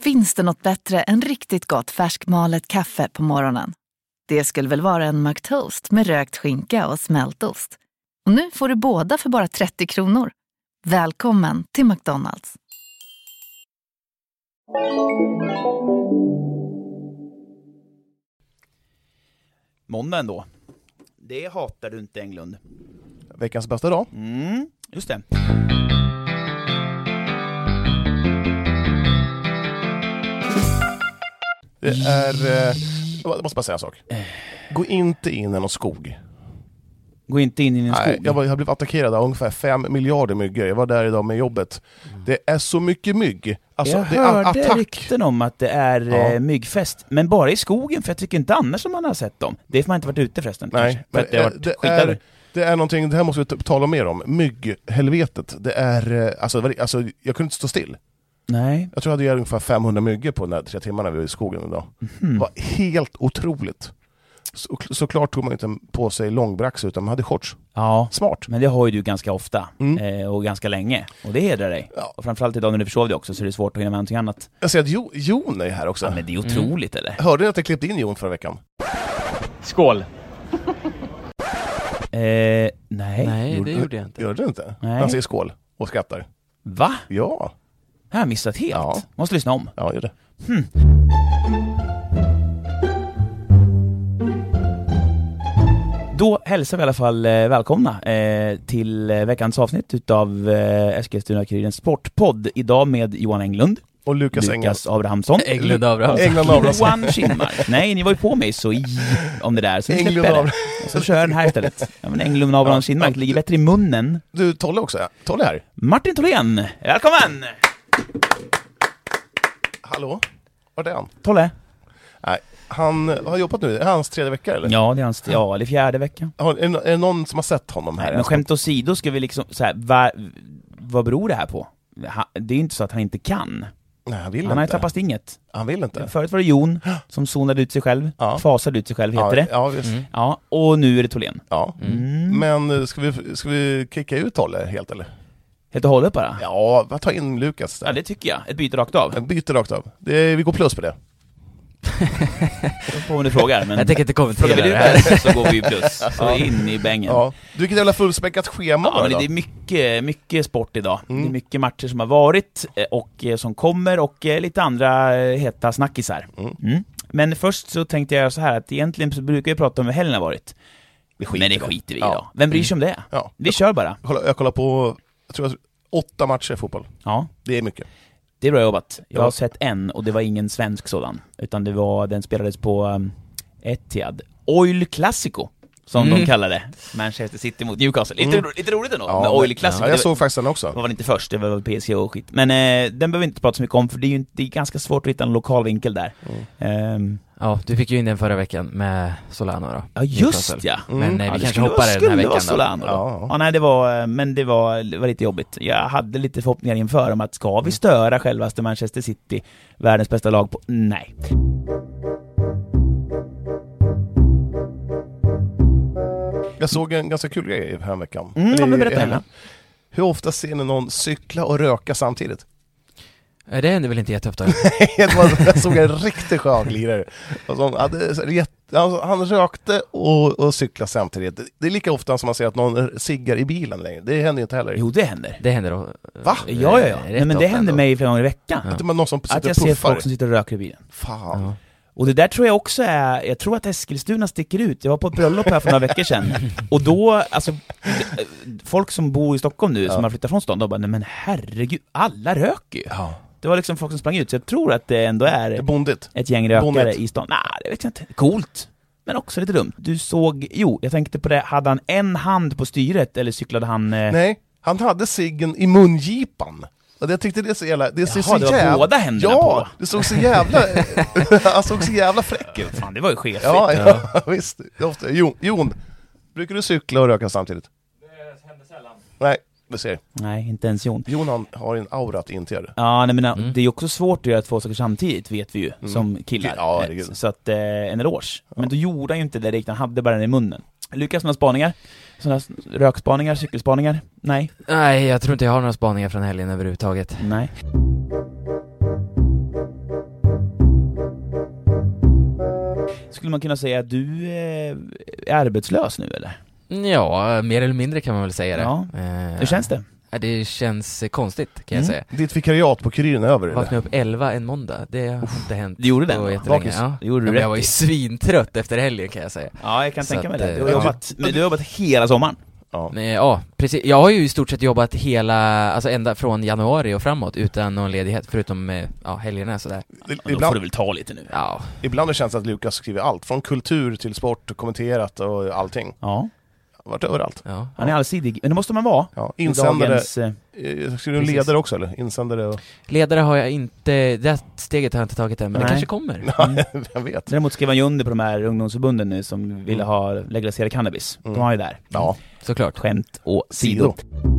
Finns det något bättre än riktigt gott färskmalet kaffe på morgonen? Det skulle väl vara en McToast med rökt skinka och smältost. Och nu får du båda för bara 30 kronor. Välkommen till McDonald's. Måndagen då. Det hatar du inte, Englund. Veckans bästa dag. Just det. Det är... jag måste bara säga en sak. Gå inte in i någon skog. Gå inte in i en skog. Jag har blivit attackerad av ungefär 5 miljarder myggor. Jag var där idag med jobbet. Det är så mycket mygg. Alltså, jag det är hörde attack. rykten om att det är myggfest. Men bara i skogen, för jag tycker inte annars som man har sett dem. Det är för man inte varit ute förresten. Nej, för att det har varit det är någonting, det här måste vi tala mer om. Mygghelvetet. Det är, alltså jag kunde inte stå still. Nej. Jag tror jag hade ungefär 500 myggor på de där 3 timmarna vi var i skogen idag. Det var helt otroligt. Såklart tog man inte på sig långbrax utan man hade shorts. Ja, smart. Men det har ju du ganska ofta och ganska länge. Och det hedrar dig. Ja. Och framförallt idag när du försov dig också så är det svårt att hinna med någonting annat. Jag ser att Jon är här också. Ja, men det är otroligt eller? Hörde ni att jag klippte in Jon förra veckan? Skål! Nej, det gjorde jag inte. Gör det inte? Nej. Han säger skål och skrattar. Va? Ja. Jag har missat helt. Ja. Måste lyssna om. Ja, gör det. Då hälsar vi i alla fall välkomna till veckans avsnitt utav Eskilstuna-Kurirens sportpodd. Idag med Johan Englund Och Lukas Abrahamsson. Englund Abrahamsson. Johan Kinmark. Nej, ni var ju på mig så om det där. Så nu släpper jag det. Och så kör jag den här istället. Ja, men Englund Abrahamsson Kinmark ligger bättre i munnen. Du, Tolle också, ja. Tolle här. Martin Tholén, välkommen! Hallå? Vart är han? Tolle? Nej, han har jobbat nu. Är det hans 3:e vecka eller? Ja, det är hans, det är 4:e veckan. Är det någon som har sett honom här? Nej, men skämt åsido ska vi liksom så här, vad beror det här på? Det är inte så att han inte kan. Nej, han vill Han inte. har ju tappat stinget. Han vill inte. Förut var det Jon som zonade ut sig själv, fasade ut sig själv heter det. Ja, visst. Ja, och nu är det Tholén. Ja. Men ska vi kicka ut Tolle helt eller? Helt och hållet bara? Ja, ta in Lukas där. Ja, det tycker jag. Ett byte rakt av. En byte rakt av. Vi går plus på det. På om du frågar, men Jag tänker inte kommentera frågar vi det här. så går vi ju plus. Så in i bängen. Ja. Du, vilket jävla fullspäckat schema Ja, men då? det är mycket sport idag. Det är mycket matcher som har varit och som kommer och lite andra heta snackisar. Men först så tänkte jag så här att egentligen så brukar jag prata om hur helgen har varit. Men det skiter vi i då. Vem bryr sig om det? Ja. Vi kör bara. Jag kollar på, jag tror 8 matcher i fotboll. Ja. Det är mycket. Det är bra jobbat. Jag har sett en och det var ingen svensk sådan. Utan den spelades på Etihad. Oil Classico, som de kallar det. Manchester City mot Newcastle. Lite roligt ändå med Oil Classico. Ja, jag såg faktiskt den också. Det var inte först, det var PSG och skit. Men den behöver vi inte prata så mycket om, för det är ganska svårt att hitta en lokal vinkel där. Ja, du fick ju in den förra veckan med Solano då. Ja, just ja. Men vi det kanske hoppar den här veckan Solano, då. Ja, nej, det var lite jobbigt. Jag hade lite förhoppningar inför om att ska vi störa självaste Manchester City, världens bästa lag på... Nej. Jag såg en ganska kul grej här veckan. Men berätta henne. Hur ofta ser ni någon cykla och röka samtidigt? Det händer väl inte jätteofta? Jag såg en riktigt skön lirare. Han rökte och cyklade samtidigt. Det är lika ofta som man ser att någon ciggar i bilen längre. Det händer ju inte heller. Jo, det händer. Det händer då. Va? Ja. Nej, men det händer mig flera gånger i veckan. Att man någon som Att jag ser folk som sitter och röker i bilen. Fan. Ja. Och det där tror jag också är, jag tror att Eskilstuna sticker ut. Jag var på ett bröllop här för några veckor sedan. Och då, alltså, folk som bor i Stockholm nu, som har flyttat från stan, de bara, nej men herregud, alla röker ju. Ja. Det var liksom folk som sprang ut, så jag tror att det ändå är bondigt. Ett gäng rökare bondigt i stan. Nej, det vet jag inte. Coolt. Men också lite dumt. Du såg, jag tänkte på det, hade han en hand på styret eller cyklade han... Nej, han hade ciggen i mungipan. Och jag tyckte det är så jävla... Det ser så det var jävla... båda händerna på. Ja, det såg så jävla... Han såg så jävla fräck ut. Fan, det var ju skefigt. Ja, visst. Ofta. Jon, brukar du cykla och röka samtidigt? Det händer sällan. Nej, du ser. Nej, inte ens Jon. Jon har en aura att inte göra det. Ja, nej, men det är ju också svårt att göra 2 saker samtidigt, vet vi ju, som killar. Ja, så att en eloge. Men då gjorde han ju inte det riktigt, han hade bara den i munnen. Lukas, några spaningar? Sådana rökspaningar, cykelspaningar? Nej. Nej, jag tror inte jag har några spaningar från helgen överhuvudtaget. Nej. skulle man kunna säga att du är arbetslös nu, eller? Ja, mer eller mindre kan man väl säga det. Ja. Hur känns det? Det känns konstigt, kan jag säga. Ditt vikariat på Kuriren är över, eller? Vaknade upp 11 en måndag. Det har inte hänt. Det gjorde det? på jättelänge. Ja. Det gjorde du Men rätt jag var ju i. svintrött efter helgen, kan jag säga. Ja, jag kan Så tänka mig att, det. Du har jobbat hela sommaren. Ja. Men, ja, precis. Jag har ju i stort sett jobbat alltså ända från januari och framåt utan någon ledighet, förutom helgerna sådär. Då får du väl ta lite nu. Ja. Ibland har det känts att Lukas skriver allt, från kultur till sport, kommenterat och allting. Ja. Varit överallt. Ja. Han är allsidig, men det måste man vara. Ja, insändare. Dagens, Skriver du ledare också, eller? Insändare och... Ledare har jag inte, det steget har jag inte tagit än, men Nej. det kanske kommer. Jag vet. Däremot skrev han ju under på de här ungdomsförbunden nu som ville ha legaliserad cannabis. De har ju där. Ja. Såklart. Skämt och sidor.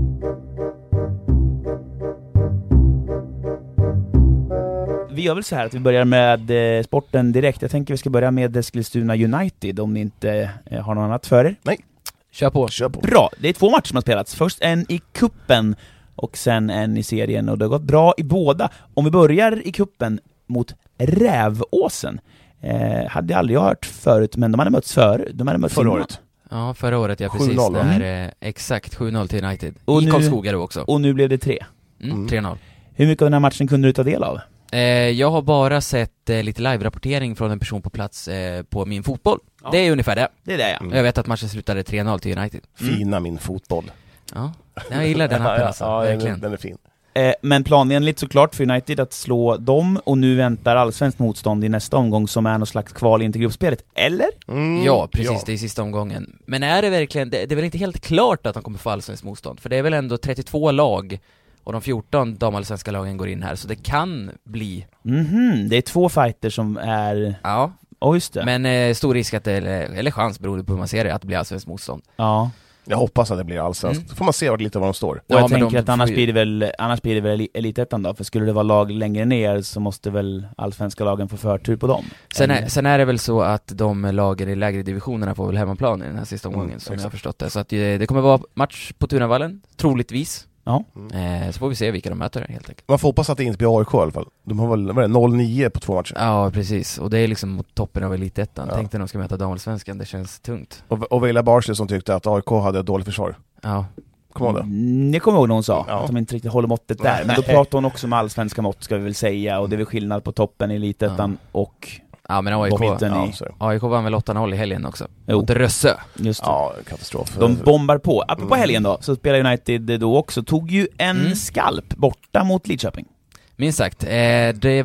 Vi gör väl så här att vi börjar med sporten direkt. Jag tänker vi ska börja med Eskilstuna United, om ni inte har något annat för er. Nej. Kör på. Bra, det är 2 matcher som har spelats. Först en i kuppen och sen en i serien, och det har gått bra i båda. Om vi börjar i kuppen mot Rävåsen. Hade jag aldrig hört förut, men de hade mötts Förra året. Ja, förra året, ja precis. 7-0, Där, exakt, 7-0 till United. Och I nu- Karlskoga då också. Och nu blev det 3. 3-0. Hur mycket av den här matchen kunde du ta del av? Jag har bara sett lite live-rapportering från en person på plats på Min Fotboll. Ja. Det är ungefär det. Det är det, ja. Jag vet att matchen slutade 3-0 till United. Fina Min Fotboll. Ja, jag gillar den appen alltså, ja, verkligen. den är fin. Men planenligt såklart för United att slå dem, och nu väntar allsvenskt motstånd i nästa omgång som är någon slags kval in till gruppspelet, eller? Ja, precis, det är sista omgången. Men är det verkligen, det är väl inte helt klart att de kommer få allsvenskt motstånd, för det är väl ändå 32 lag och de 14 damallsvenska lagen går in här, så det kan bli. Det är 2 fighter som är... Ja, Just det. men stor risk att eller chans, beroende på hur man ser det, att det blir allsvenskt motstånd. Ja. Jag hoppas att det blir allsvenskt. Då får man se lite var de står. Och Ja, jag men tänker att annars får ju- blir det väl Elitettan då, för skulle det vara lag längre ner så måste väl allsvenska lagen få förtur på dem. Sen är det väl så att de lagen i lägre divisionerna får väl hemmaplan i den här sista omgången, som jag har förstått det. Så att det kommer vara match på Tunavallen, troligtvis. Ja. Så får vi se vilka de möter helt enkelt. Man får hoppas att det inte blir AIK i alla fall. De har väl 0-9 på 2 matcher. Ja, precis. Och det är liksom mot toppen av Elitettan. Ja. Tänkte de ska möta damallsvenskan, det känns tungt. Och Veila Barsley som tyckte att AIK hade ett dåligt försvar. Ja. Kommer du ihåg det? Det kommer jag ihåg när hon sa, Ja. att de inte riktigt håller måttet där. Men då pratar hon också med allsvenska mått, ska vi väl säga, och det är väl skillnad på toppen i Elitettan och Ja, men AIK, mitten i... AIK vann väl 8-0 i helgen också. Jo. Mot Rössö. Just det. Ja, katastrof. De bombar på. Apropå helgen då, så spelar United då också. Tog ju en skalp borta mot Lidköping. Minst sagt. Det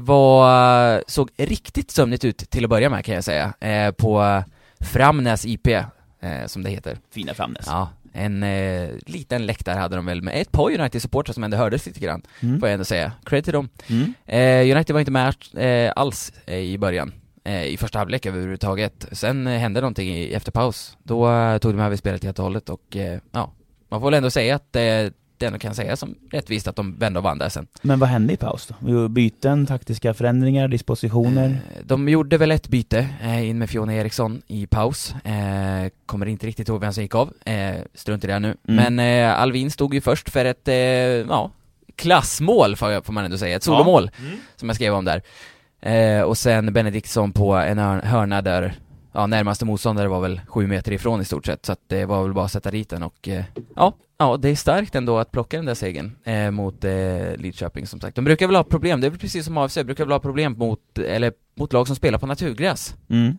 såg riktigt sömnigt ut till att börja med, kan jag säga. På Framnäs IP, som det heter. Fina Framnäs. Ja, en liten läktare hade de väl med ett par United-supportrar som ändå hördes lite grann, får jag ändå säga. Credit till dem. United var inte med alls i början. I första halvlek överhuvudtaget. Sen hände någonting efter paus. Då tog de över spelet helt och hållet, och man får väl ändå säga att det ändå kan säga som rättvist att de vände och vann där sen. Men vad hände i paus då? Byten, taktiska förändringar, dispositioner? De gjorde väl ett byte in med Fiona Eriksson i paus. Kommer inte riktigt ihåg vem som gick av. Strunt i det nu. Men Alvin stod ju först för ett klassmål, får man ändå säga. Ett solomål, som jag skrev om där. Och sen Benediktsson på en hörna där närmaste motståndare var väl 7 meter ifrån i stort sett, så att det var väl bara att sätta dit den, och det är starkt ändå att plocka den där segern mot Lidköping, som sagt. De brukar väl ha problem, det är väl precis som AFC, brukar väl ha problem mot lag som spelar på naturgräs.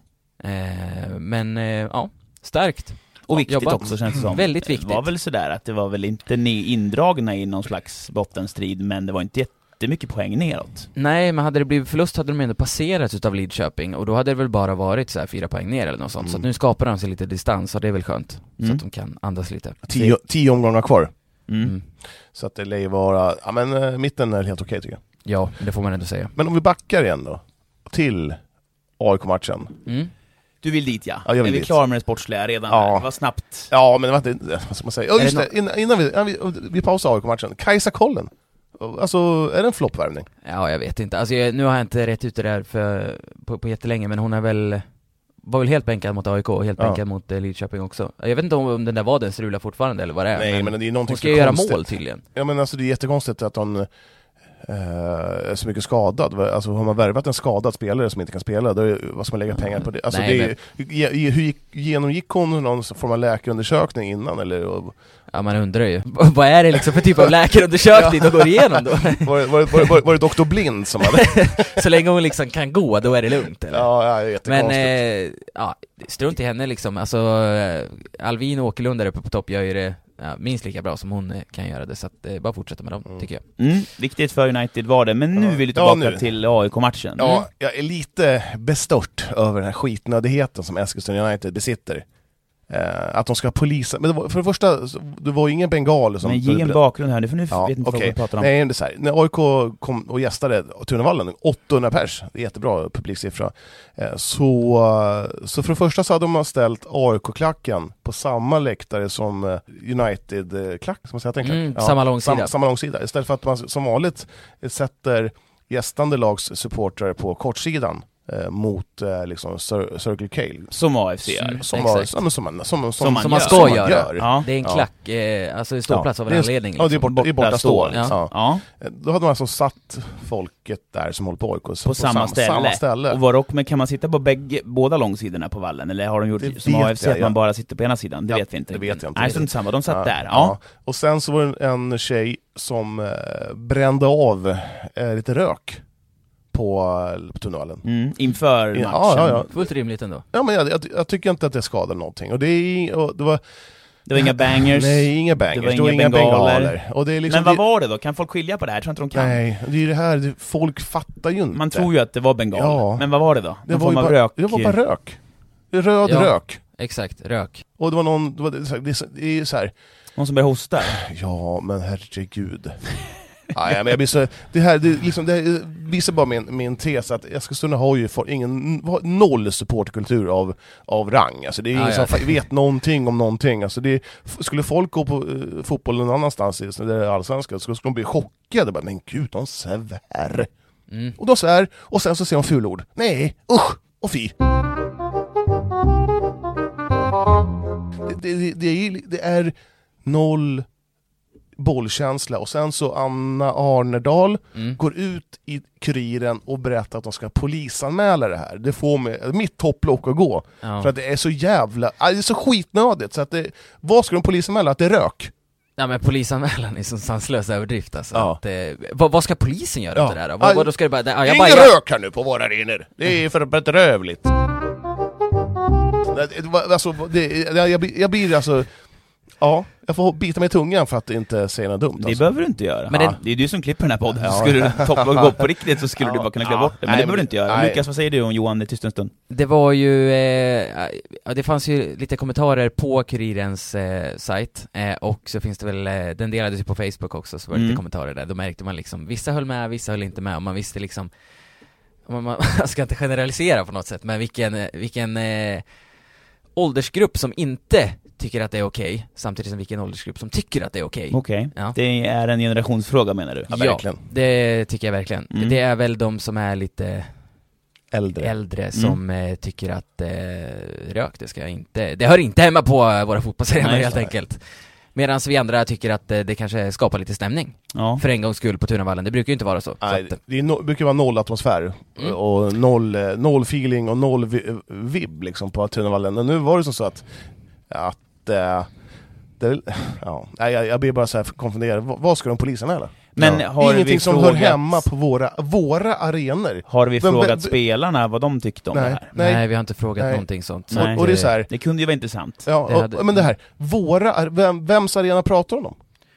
Men starkt. Och viktigt jobbat. också, känns det som. Väldigt viktigt. Det var väl sådär att det var väl inte indragna i någon slags bottenstrid, men det var inte jättemycket poäng neråt. Nej, men hade det blivit förlust hade de ändå passerat utav Lidköping, och då hade det väl bara varit så här 4 poäng ner eller något sånt. Så att nu skapar de sig lite distans, och det är väl skönt, så att de kan andas lite. 10 omgångar kvar. Mm. Så att det lär ju vara, mitten är helt okej, tycker jag. Ja, det får man ändå säga. Men om vi backar igen då till AIK-matchen. Du vill dit, ja. Ja, jag vill är vi dit. klara med det sportsliga redan? Ja. Det var snabbt. Ja, men vad ska man säga? Ja, just det. Innan vi pausar AIK-matchen. Kajsa Kollen. Alltså, är det en floppvärvning? Ja, jag vet inte. Alltså, nu har jag inte rätt ut det där på jättelänge, men hon var väl helt bänkad mot AIK och helt bänkad mot Lidköping också. Jag vet inte om den där var den strula fortfarande eller vad det är. Nej, men det är någonting hon ska göra mål tydligen. Ja, men alltså det är jättekonstigt att hon så mycket skadad. Alltså har man värvat en skadad spelare som inte kan spela, då vad ska man lägga pengar på det? Alltså hur genomgick hon någon form av läkarundersökning innan? Eller? Ja, man undrar ju. Vad är det liksom för typ av läkarundersökning de går igenom då? Var det Dr. Blind som hade? Så länge hon liksom kan gå, då är det lugnt, eller? Ja, jättekonstigt. Men strunt i henne liksom. Alltså, Alvin och Åkerlund där uppe på topp gör ju det minst lika bra som hon kan göra det. Så att bara fortsätta med dem, tycker jag. Viktigt för United var det. Men nu vill du tillbaka till AIK-matchen. Ja, jag är lite bestört över den här skitnödigheten som Eskilstuna United besitter. Att de ska polisa. Men för det första, det var ju ingen bengal som... Men ge en bakgrund här nu, för nu vet inte vad vi pratar om. Nej, det är så här. När AIK kom och gästade Tunavallen, 800 pers, det är jättebra publiksiffra. Så för det första så hade de ställt AIK-klacken på samma läktare som United-klack, som man säger. Samma långsida. Samma långsida. Istället för att man som vanligt sätter gästande lags supportrar på kortsidan mot liksom Circle K. Som AFC gör. Som man ska göra. Ja. Det är en klack, alltså det står plats av en anledning. Liksom. Ja, det är borta stå. Ja. Då hade man alltså satt folket där som håller på AIK på samma ställe. Och men kan man sitta på båda långsidorna på vallen? Eller har de gjort det som AFC att man bara sitter på ena sidan? Det vet vi inte. Det vet jag inte. Nej, så inte samma. De satt där. Ja. Och sen så var det en tjej som brände av lite rök på Tunnvallen. Inför matchen. Ja. Fullt rimligt ändå. Ja, men jag tycker inte att det skadar någonting. Och det var inga bangers. Nej, inga bangers. Det var inga bengaler. Och det är liksom, men vad var det då? Kan folk skilja på det här? Jag tror inte de kan. Nej, det är ju det här. Folk fattar ju inte. Man tror ju att det var bengaler. Ja. Men vad var det då? Det var bara rök. Röd rök. Exakt, rök. Och det var någon... Det är så här... Någon som började hosta? Ja, men herregud. Men jag blir så, det visar bara min tes att Eskilstuna har ju noll supportkultur av rang. Alltså det är ingen som vet någonting om någonting. Alltså skulle folk gå på fotboll någon annanstans där det är allsvenskan, så skulle de bli chockade. Bara, men gud, de svär. Och de svär, och sen så ser de fulord. Nej, usch och fy. Det är noll bollkänsla. Och sen så Anna Arnerdal går ut i Kuriren och berättar att de ska polisanmäla det här. Det får mig mitt topplock att gå. För att det är så jävla... Det är så skitnödigt. Så att vad ska de polisanmäla? Att det är rök? Ja, men polisanmälan är så sanslös överdrift alltså. Att, vad ska polisen göra efter det här? Vad ska det bara, ingen rök här nu på våra arenor. Det är för bedrövligt. Alltså, jag blir alltså... Ja, jag får bita mig i tungan för att inte säga något dumt. Det behöver du inte göra. Men det är du som klipper den här podden. Skulle du gå på riktigt så skulle du bara kunna glömma bort det. Men det behöver du inte göra. Lukas, vad säger du om Johan i tyst en stund? Det var ju... det fanns ju lite kommentarer på Kurirens sajt. Och så finns det väl... den delades ju på Facebook också, så var det lite kommentarer där. Då märkte man liksom... Vissa höll med, vissa höll inte med. Och man visste liksom... Man ska inte generalisera på något sätt. Men vilken åldersgrupp som inte tycker att det är okej, samtidigt som vilken åldersgrupp som tycker att det är okej. Okej. Det är en generationsfråga, menar du? Ja, verkligen. Det tycker jag verkligen. Det är väl de som är lite äldre som tycker att rök, det hör inte hemma på våra fotbollsarenor helt enkelt. Medan vi andra tycker att det kanske skapar lite stämning. För en gångs skull på Tunavallen. Det brukar ju inte vara så. Nej, det brukar vara noll atmosfär och noll feeling och noll vibb liksom på Tunavallen. Men nu var det så att jag blir bara så här konfunderad. Vad ska de polisen eller? Men har ingenting som hör hemma på våra arenor. Har vi frågat spelarna vad de tyckte om det här? Nej, vi har inte frågat någonting sånt. Så och det är så här, det kunde ju vara intressant. Ja, men det här, vems arena pratar de om?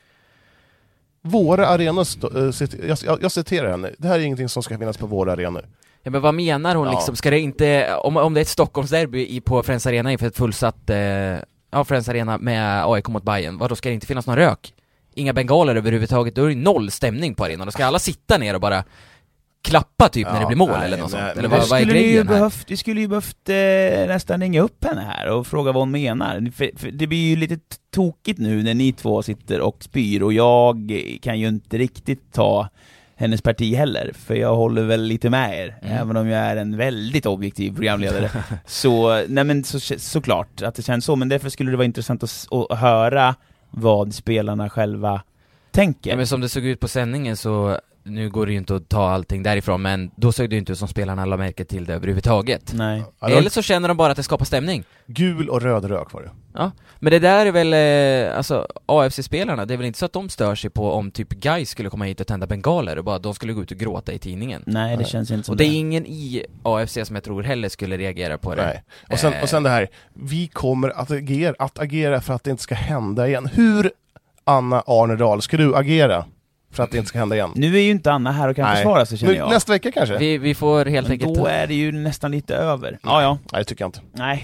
Våra arenor, jag citerar henne. Det här är ingenting som ska finnas på våra arenor. Ja, men vad menar hon liksom? Ska det inte, om det är ett Stockholmsderby på Friends Arena inför ett fullsatt Friends Arena med AIK mot Bayern, då ska det inte finnas någon rök? Inga bengaler överhuvudtaget, då är det noll stämning på arenan. Då ska alla sitta ner och bara klappa typ när det blir mål eller något sånt. Eller vad är grejen här? Vi skulle ju behövt nästan ringa upp henne här och fråga vad hon menar. För det blir ju lite tokigt nu när ni två sitter och spyr, och jag kan ju inte riktigt ta hennes parti heller, för jag håller väl lite med er, även om jag är en väldigt objektiv programledare. Såklart att det känns så, men därför skulle det vara intressant att höra vad spelarna själva tänker. Ja, men som det såg ut på sändningen så nu går det ju inte att ta allting därifrån, men då såg det ju inte ut som spelarna la märke till det överhuvudtaget. Nej. Eller så känner de bara att det skapar stämning. Gul och röd rök var det. Ja, men det där är väl, alltså AFC-spelarna, det är väl inte så att de stör sig på om typ Guys skulle komma hit och tända bengaler och bara de skulle gå ut och gråta i tidningen. Nej, det känns inte som och det är ingen i AFC som jag tror heller skulle reagera på det. Nej. Och sen det här, vi kommer att agera för att det inte ska hända igen. Hur, Anna Arnedal, ska du agera för att det inte ska hända igen? Nu är ju inte Anna här och kan försvara sig, känner jag. Nästa vecka kanske? Vi får helt men enkelt... då är det ju nästan lite över. Ja. Nej, det tycker jag inte. Nej,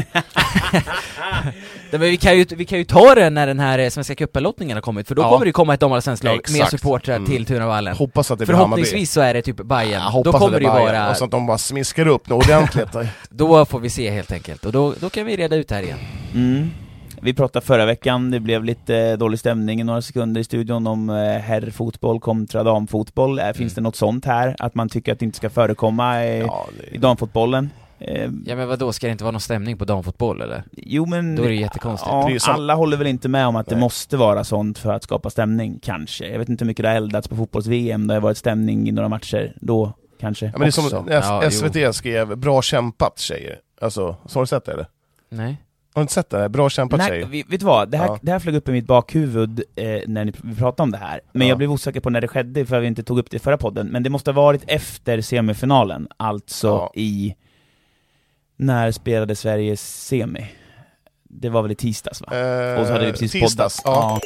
Men vi kan ju ta det när den här Svenska cup-lottningen har kommit, för då kommer det komma ett damallsvenskt lag med supportrar till Tunavallen. Hoppas att det blir Hammarby. Förhoppningsvis så är det typ Bayern. Då kommer det ju vara... Och så att de bara smiskar upp något ordentligt. Då får vi se helt enkelt. Och då kan vi reda ut här igen. Vi pratade förra veckan, det blev lite dålig stämning i några sekunder i studion om herrfotboll kontra damfotboll. Finns det något sånt här? Att man tycker att det inte ska förekomma i damfotbollen? Ja, men vadå, ska det inte vara någon stämning på damfotboll eller? Jo, men... Då är det jättekonstigt. Ja, alla håller väl inte med om att det måste vara sånt för att skapa stämning, kanske. Jag vet inte hur mycket det har eldats på fotbolls-VM, det har varit stämning i några matcher, då kanske. Ja, men det är som SVT skrev, bra kämpat tjejer. Alltså, så har du sett det eller? Nej. Har du inte sett det? Bra kämpat tjejer. Vet du vad? Det här flög upp i mitt bakhuvud när vi pratade om det här. Men jag blev osäker på när det skedde för vi inte tog upp det i förra podden. Men det måste ha varit efter semifinalen. Alltså när spelade Sverige semi? Det var väl i tisdags, va? Och så hade vi precis tisdags, poddat.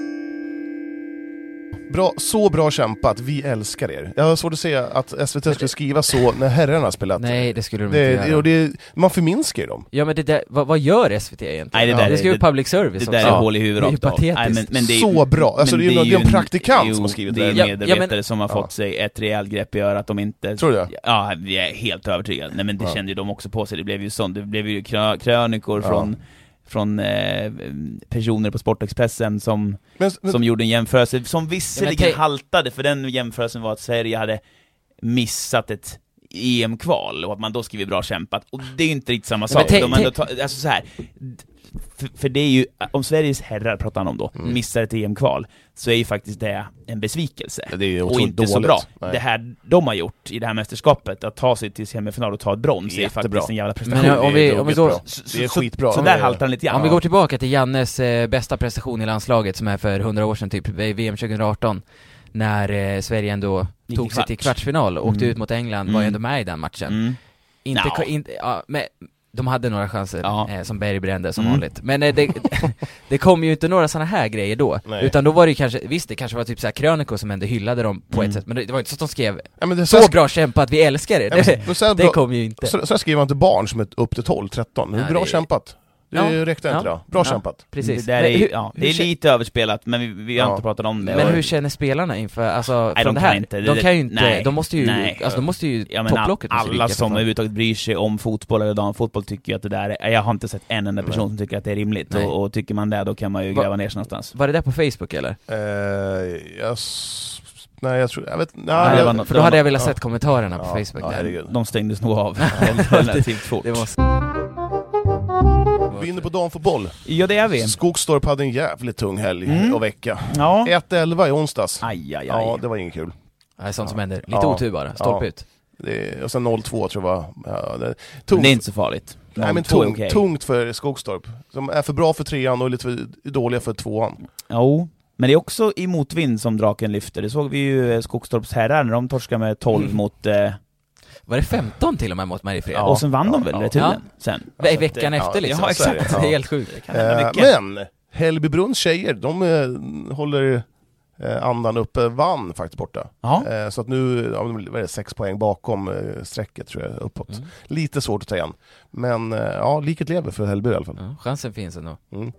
Så bra kämpat, vi älskar er. Jag har svårt att se att SVT skulle skriva så när herrarna spelat. Nej, det skulle de inte göra. Man förminskar ju dem. Ja, men det där, vad gör SVT egentligen? Nej, det ska ju public service det där är hål i huvudet. Det är patetiskt. Men det är, så bra. Alltså det är ju en praktikant som har skrivit det. Det är medarbetare som har fått sig ett rejält grepp i örat de inte... Tror du? Ja, vi är helt övertygade. Nej, men det kände ju de också på sig. Det blev ju sånt. Det blev ju krönikor från personer på Sportexpressen som gjorde en jämförelse som visserligen haltade, för den jämförelsen var att Sverige hade missat ett EM-kval och att man då skriver bra kämpat, och det är ju inte riktigt samma sak. Alltså så här, för det är ju, om Sveriges herrar pratar han om då, missar ett EM-kval, så är ju faktiskt det en besvikelse. Det är ju och inte dåligt. Så bra. Nej. Det här de har gjort i det här mästerskapet, att ta sig till semifinal och ta ett brons, är faktiskt en jävla prestation. Men om vi går, det är skitbra. Så där haltar han lite grann. Om vi går tillbaka till Jannes bästa prestation i landslaget, som är för 100 år sedan typ, VM 2018, när Sverige ändå tog sig till kvartsfinal och åkte ut mot England, var ju ändå med i den matchen. Men de hade några chanser som Berg brände som vanligt. Men det kom ju inte några såna här grejer då. Nej. Utan då var det ju kanske, visst det kanske var typ så här krönikor som ändå hyllade dem på ett sätt. Men det var inte så att de skrev så bra kämpat, vi älskar det. Det kom ju inte. Så skriver man inte barn som är upp till 12-13. Bra kämpat. Det räckte inte då. Bra kämpat. Precis. Det är lite överspelat, men vi har inte pratat om det. Men hur känner spelarna inför, alltså, från det här? De kan ju inte, de måste ju topplocket. Alla som överhuvudtaget bryr sig om fotboll eller damfotboll tycker ju att det där är, jag har inte sett en enda person som tycker att det är rimligt, och tycker man det, då kan man ju gräva ner sig någonstans. Var det där på Facebook eller? Nej, jag tror, jag vet, för då hade jag velat sett kommentarerna på Facebook där. De stängdes nog av relativt fort. Vi är inne på damfotboll. Ja, det är vi. Skogstorp hade en jävligt tung helg och vecka. 1-11 i onsdags. Ja, det var inget kul. Nej, sånt som händer. Lite otur bara, stolp ut. Och sen 0-2 tror jag var. Det är inte så farligt. Nej, men tungt för Skogstorp. Som är för bra för 3an och lite för dåliga för 2an. Jo. Men det är också i motvind som draken lyfter. Det såg vi ju Skogstorps herrar när de torskade med 12 mot... Var det 15 till och med mot Mariefred? Och sen vann de väl returen sen. Veckan efter liksom. Ja, exakt. Det är helt sjukt. Men Hällbybrunns tjejer, de håller andan uppe, vann faktiskt borta. Så att nu är det 6 poäng bakom strecket tror jag, uppåt. Lite svårt att ta igen. Men liket lever för Hällby i alla fall. Chansen finns ändå.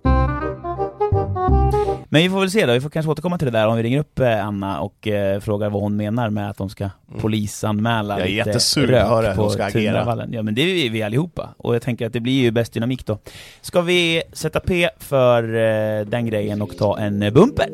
Men vi får väl se då, vi får kanske återkomma till det där om vi ringer upp Anna och frågar vad hon menar med att de ska polisanmäla lite rök på Tunavallen. Ja, men det är vi allihopa, och jag tänker att det blir ju bäst dynamik då. Ska vi sätta P för den grejen och ta en bumper?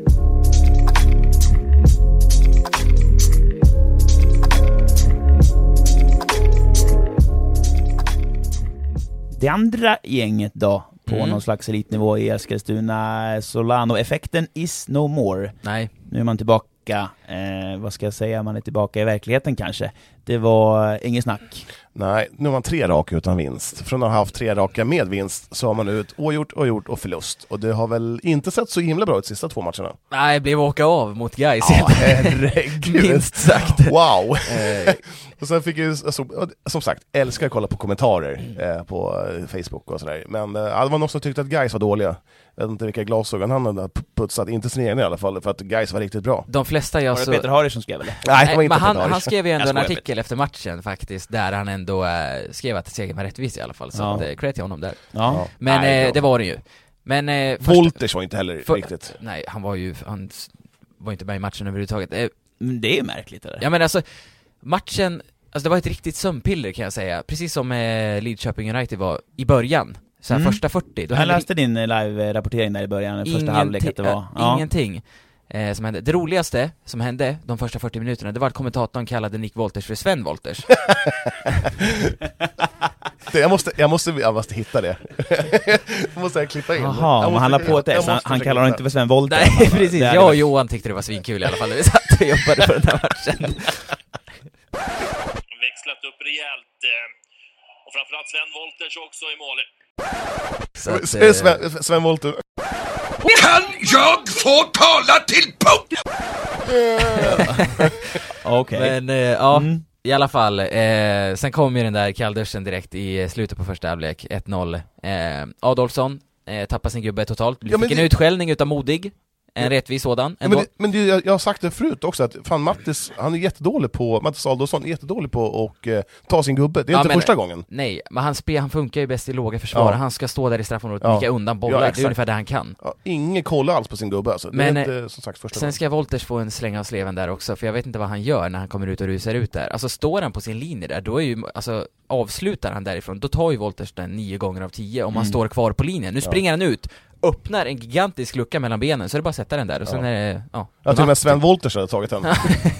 Det andra gänget då på någon slags elitnivå i Eskilstuna, Solano-effekten is no more. Nej. Nu är man tillbaka tillbaka, vad ska jag säga, man är tillbaka i verkligheten kanske. Det var ingen snack. Nej, nu har man 3 raka utan vinst. Från att ha haft 3 raka med vinst så har man nu ett oavgjort och förlust. Och det har väl inte sett så himla bra ut de sista 2 matcherna. Nej, blev åka av mot Gais. Ja, herregud. Minst sagt. Wow. Och sen fick jag som sagt, älskar att kolla på kommentarer på Facebook och sådär. Men det var någon som tyckte att Gais var dåliga. Jag vet inte vilka glasögon han hade putsat, inte sin egen i alla fall, för att Gais var riktigt bra. De flesta jag var det så... Peter Harris som skrev eller? Nej, det var inte men Peter han skrev ju ändå en artikel Peter. efter matchen faktiskt, där han ändå skrev att segern var rättvis i alla fall. Så credit till honom där. Ja. Men Nej, det var det ju. Men Wolters var inte heller riktigt. Nej, han var inte med i matchen överhuvudtaget. Men det är ju märkligt eller? Ja men alltså, matchen, alltså det var ett riktigt sömnpiller kan jag säga. Precis som Lidköping United var i början. Så här första 40. Jag läste din live-rapportering där i början, första halvlek att det var. Ingenting som hände. Det roligaste som hände de första 40 minuterna, det var att kommentatorn kallade Nick Wolters för Sven Wolters. Jag måste hitta det. Jag måste klippa in. Jaha, men han la på ett S. Han kallar honom inte för Sven Wolter. Nej, precis. Jag och Johan tyckte det var svinkul i alla fall när vi satt och jobbade på den här matchen. Växlat upp rejält. Och framförallt Sven Wolters också i mål. Sven Wolter. Kan jag få tala till punkt? Okej. Men i alla fall, sen kom ju den där kallduschen direkt i slutet på första halvlek, 1-0. Adolfsson tappade sin gubbe totalt. Fick en utskällning utav Modig. En rättvis sådan. Men jag har sagt det förut också, att fan Mattis, han är jättedålig på, Mattis Adolfsson är jättedålig på att ta sin gubbe. Det är inte första gången. Nej, men han funkar ju bäst i låga försvar. Han ska stå där i straffområdet och nicka undan bollar. Det är ungefär det han kan. Ingen kollar alls på sin gubbe alltså. Men det är inte, som sagt, första sen ska Wolters få en släng av sleven där också, för jag vet inte vad han gör när han kommer ut och rusar ut där. Alltså står han på sin linje där, då är ju, alltså avslutar han därifrån, då tar ju Wolters den 9 gånger av 10 om han står kvar på linjen. Nu springer han ut, öppnar en gigantisk lucka mellan benen, så är det bara att sätta den där och sen är det, jag tror att Sven Wolters hade tagit den.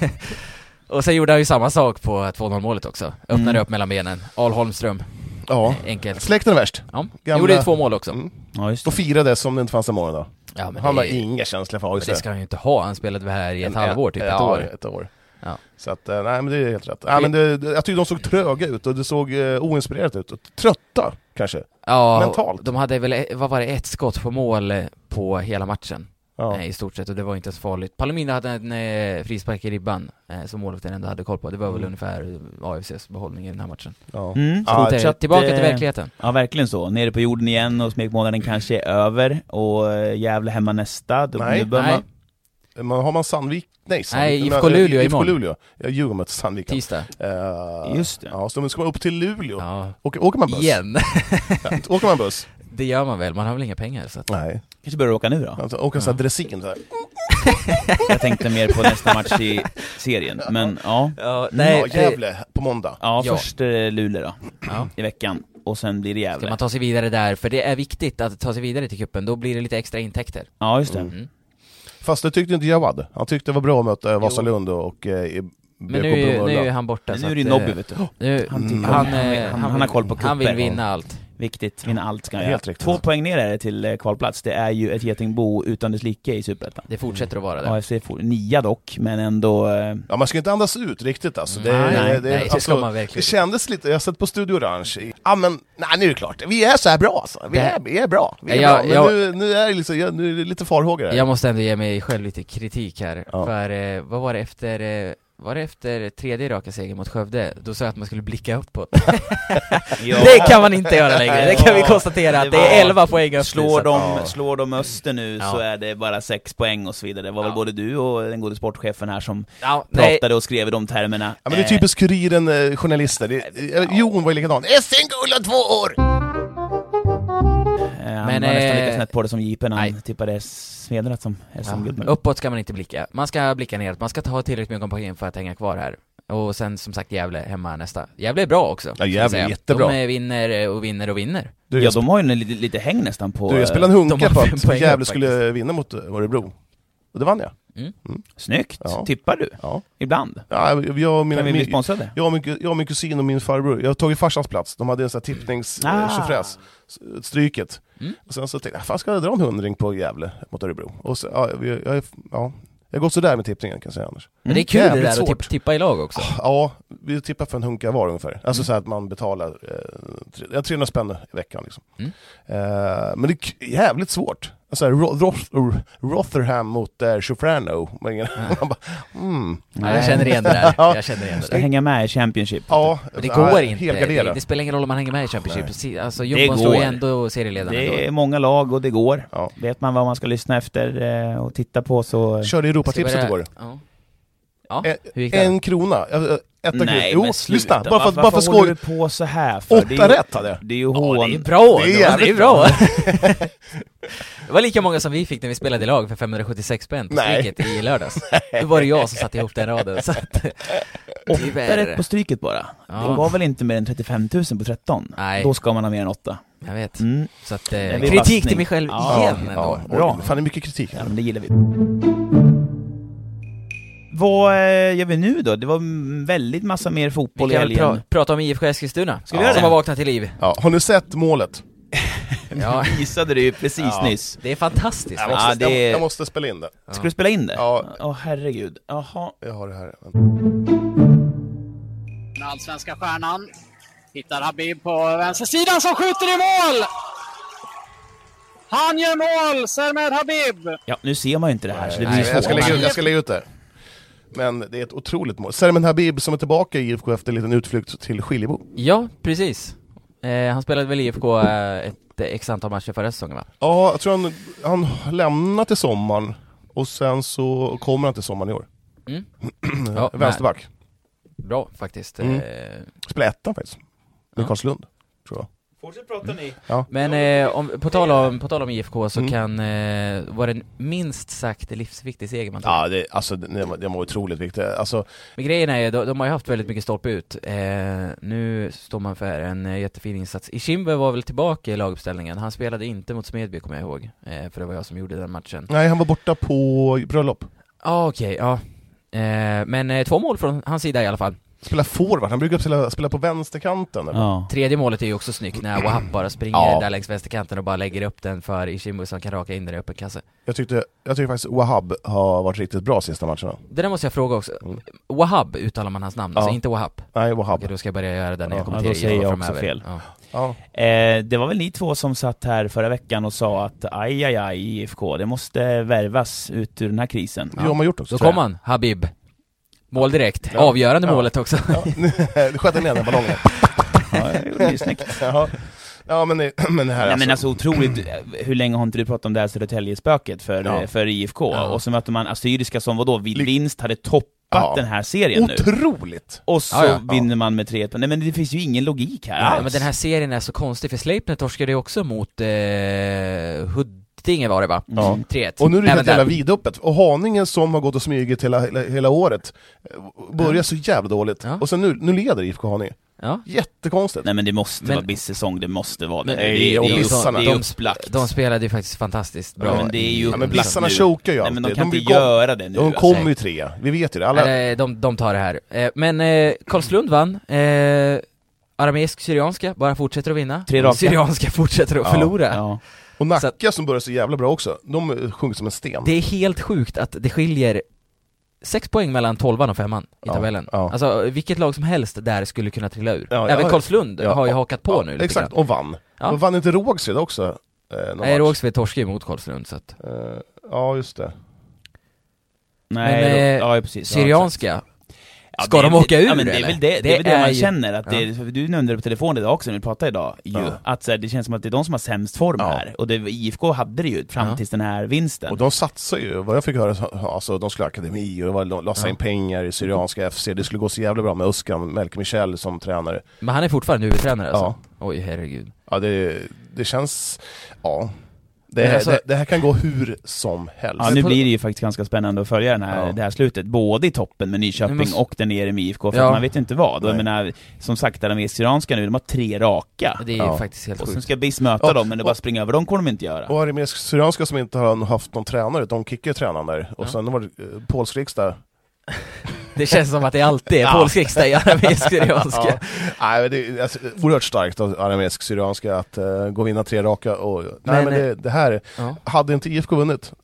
Och sen gjorde han ju samma sak på 2-0 målet också. Öppnade upp mellan benen. Al Holmström. Ja, enkelt. Släkten är värst. Ja, gjorde ju 2 mål också. Ja, just det. Och firade som det inte fanns en morgon då. Ja, men han har inga känslor för AIC. Det ska han ju inte ha. Han spelade här i ett halvår, typ ett år. Ett år. Ja. Så att, nej men det är helt rätt. Nej, men jag tyckte de såg tröga ut och det såg oinspirerat ut. Och trötta, kanske. Ja, mentalt. De hade väl, vad var det, 1 skott på mål på hela matchen. I stort sett, och det var inte så farligt. Palomino hade en frispark i ribban som målvakten ändå hade koll på. Det var väl ungefär AFCs behållning i den här matchen. Så tillbaka till verkligheten. Ja, verkligen så. Nere på jorden igen och smekmånaden kanske är över. Och Gävle hemma nästa. Nej. Har man Sandvik? Nej, IFK Luleå imorgon. Luleå. Jag ljuger med Sandvik. Tisdag. Just det. Ja, så ska man upp till Luleå. Ja. Åker man buss? Igen. Åker man buss? Det gör man väl, man har väl inga pengar så att... Nej. Kanske börjar åka nu då? Alltså, åka så här dressin så här. Jag tänkte mer på nästa match i serien. Men Gävle på måndag. Ja, först Luleå då. I veckan. Och sen blir det Gävle. Ska man ta sig vidare där, för det är viktigt att ta sig vidare till kuppen. Då blir det lite extra intäkter. Ja, just det. Fast det tyckte inte Jawad. Han tyckte det var bra att möta Vasalund och men nu är han borta. Men nu är det Nobby, vet du. Han har koll på kuppen. Han vill vinna allt. Viktigt, vinna allt ska han helt göra. riktigt. 2 poäng ner är det till kvalplats. Det är ju ett Getingbo utan dess like i Superettan. Det fortsätter att vara det. AFC får 9 dock, men ändå... Ja, man ska inte andas ut riktigt alltså. Nej, det ska man verkligen. Det kändes lite, jag har sett på Studio Orange. Ja, men nu är det klart. Vi är så här bra alltså. Vi är bra. Men nu är det liksom, nu är det lite farhågor här. Jag måste ändå ge mig själv lite kritik här. För vad var det efter... Var det efter 3:e raka seger mot Skövde? Då sa jag att man skulle blicka uppåt. Det kan man inte göra längre. Det kan vi konstatera att det är 11 poäng upp. Slår de Öster nu så är det bara 6 poäng och så vidare. Det var väl både du och den gode sportchefen här som pratade och skrev i de termerna. Ja, men det är typiskt Kuriren journalister. Jon var ju likadan. SM-guld om 2 år! Han var nästan lika snett på det som Jipen. Han tippade Smedrat som SM-guld. Uppåt ska man inte blicka. Man ska blicka neråt. Man ska ta tillräckligt mycket poäng för att hänga kvar här. Och sen som sagt Gävle hemma nästa. Gävle är bra också. Ja, Gävle är jättebra. De vinner. De har ju lite häng nästan på... Jag spelade en hunka på att Gävle skulle vinna mot Örebro. Och det vann jag. Snyggt. Tippar du? Ja. Ibland? Ja, jag och min kusin och min farbror. Jag har tagit farsans plats. De hade en sån här tippningstjofräs. Stryket. Och sen så tänkte jag, fan ska jag dra en 100 på Gävle mot Örebro? Och så, Jag har gått sådär med tippningen kan jag säga annars. Men det är kul det där svårt. att tippa i lag också. Ja, vi tippar för en hunka var ungefär. Alltså så att man betalar 300 spänn i veckan liksom. Men det är jävligt svårt. Alltså Rotherham mot Shofrano. Jag känner igen det där. Jag känner igen det Ska där. hänga med i Championship. Men det går inte. Det spelar ingen roll om man hänger med i Championship. Alltså Jumbon står ju ändå serieledarna. Det är många lag och det går. Vet man vad man ska lyssna efter och titta på så... Kör det Europatipset igår. Ja, hur gick det? 1 krona. Nej, jo, lyssna. Bara för skoj. Håller du på så här för? 8 rätt hade jag. Det är ju hån. Det är bra. Det är bra. Det var lika många som vi fick när vi spelade i lag för 576 spänn på stryket i lördags. Då var det jag som satte ihop den raden. Så att, 8 rätt på stryket bara. Det var väl inte mer än 35 000 på 13. Nej. Då ska man ha mer än 8. Jag vet. Så att, kritik kritik till mig själv igen ändå. Bra. Fan, det är mycket kritik. Ja, men det gillar vi. Vad gör vi nu då? Det var väldigt massa mer fotboll i helgen. Prata om IFK Eskilstuna. Ska vi göra det? Som har vaknat till liv. Ja, har ni sett målet? Ja, visade det ju precis nyss. Det är fantastiskt. Jag måste spela in det. Ska du spela in det? Ja. Herregud. Jaha. Jag har det här. Den allsvenska stjärnan hittar Habib på vänstersidan som skjuter i mål! Han gör mål, Sermed Habib! Ja, nu ser man ju inte det här så det blir jag ska lägga ut det. Men det är ett otroligt mål. Sermed Habib som är tillbaka i IFK efter en liten utflykt till Skiljebo. Ja, precis. Han spelade väl i IFK ett x antal matcher förra säsongen, va? Ja, jag tror han lämnar till sommaren. Och sen så kommer han till sommaren i år. Vänsterback. Bra, faktiskt. Spelar ettan faktiskt. Med Karlslund, tror jag. Fortsätt prata ni. Ja. Men på tal om IFK så kan vara det minst sagt livsviktig seger man tar. Ja, det var otroligt viktigt. Alltså, men grejen är de har ju haft väldigt mycket stolpe ut. Nu står man för en jättefin insats. Ishimbe var väl tillbaka i laguppställningen. Han spelade inte mot Smedby, kommer jag ihåg. För det var jag som gjorde den matchen. Nej, han var borta på bröllop. Okej. Men 2 mål från hans sida i alla fall. Spela forward, han brukar spela på vänsterkanten. Ja. Tredje målet är ju också snyggt när Wahab bara springer där längs vänsterkanten och bara lägger upp den för Ishimbo som kan raka in den i öppen kasse. Jag tycker faktiskt Wahab har varit riktigt bra sista matcherna. Det där måste jag fråga också. Wahab uttalar man hans namn, alltså inte Wahab. Nej, Wahab. Okej, då ska jag börja göra det när jag kommer till IFK säger jag framöver. också fel. Ja. Det var väl ni två som satt här förra veckan och sa att aj IFK, det måste värvas ut ur den här krisen. Det har man gjort också. Då kom han, Habib. Mål direkt. Avgörande målet också. Det skötte ner den ballongen. Det är snyggt. Ja, men det här Nej, men alltså otroligt, hur länge har inte du pratat om det här Södertälje-spöket för IFK? Och så möter man Assyriska som vadå, vid vinst hade toppat den här serien nu. Otroligt! Och så vinner man med 3-1. Nej, men det finns ju ingen logik här. Ja, men den här serien är så konstig, för Sleipner torskade ju också mot Huddinge var det, va? 3-1. Och nu är det helt jävla vidöppet. Och Haninge som har gått och smygit hela året börjar så jävla dåligt. Och sen nu leder IFK Haninge. Ja. Jättekonstigt. Nej, men det måste vara bissäsong, det måste vara det. Det är upplagt. De spelade ju faktiskt fantastiskt bra. Men det är ju men Bissarna chokar ju alltid. Nej, men de kan inte göra det nu. De kommer ju 3. Vi vet ju det. Alla... De tar det här. Men Karlslund vann. Arameisk Syrianska bara fortsätter att vinna. 3 raka. Syrianska fortsätter att förlora. Ja. Och Nacka som börjar så jävla bra också. De sjunker som en sten. Det är helt sjukt att det skiljer 6 poäng mellan 12an och 5an i tabellen. Alltså vilket lag som helst där skulle kunna trilla ur. Även Karlslund har ju hakat på nu. Exakt, och vann. Och vann inte Rågsved också? Nej, Rågsved torskade mot Karlslund. Så att... ja, just det. Nej, precis. Syrianska. Ska de åka ur? Ja, men det är väl det man känner att du nämnde på telefon idag också när vi pratade idag att så här, det känns som att det är de som har sämst form här, och IFK hade det ju fram tills den här vinsten. Och de satsar ju, vad jag fick höra, alltså de skulle ha akademi och de lassa in pengar i Syrianska FC. Det skulle gå så jävla bra med Uskan, Melke Michel som tränare. Men han är fortfarande huvudtränare alltså? Oj, herregud. Ja, det känns det här kan gå hur som helst. Ja, nu blir det ju faktiskt ganska spännande att följa det här slutet, både i toppen med Nyköping och där nere med IFK, för att man vet inte vad. Jag menar, som sagt, de är Syrianska nu, de har 3 raka. Det är ju faktiskt helt sjukt. Och sen ska BIS möta dem, men det bara springa över dem kommer de inte göra. Och är det Syrianska som inte har haft någon tränare, de kickar tränaren där. Och sen var det polsk riksdag. Det känns som att det alltid är polsk riksdag i arameisk Syrianska. Nej, det är oerhört starkt av arameisk Syrianska att gå och vinna 3 raka. Och, nej, men det här hade inte IFK vunnit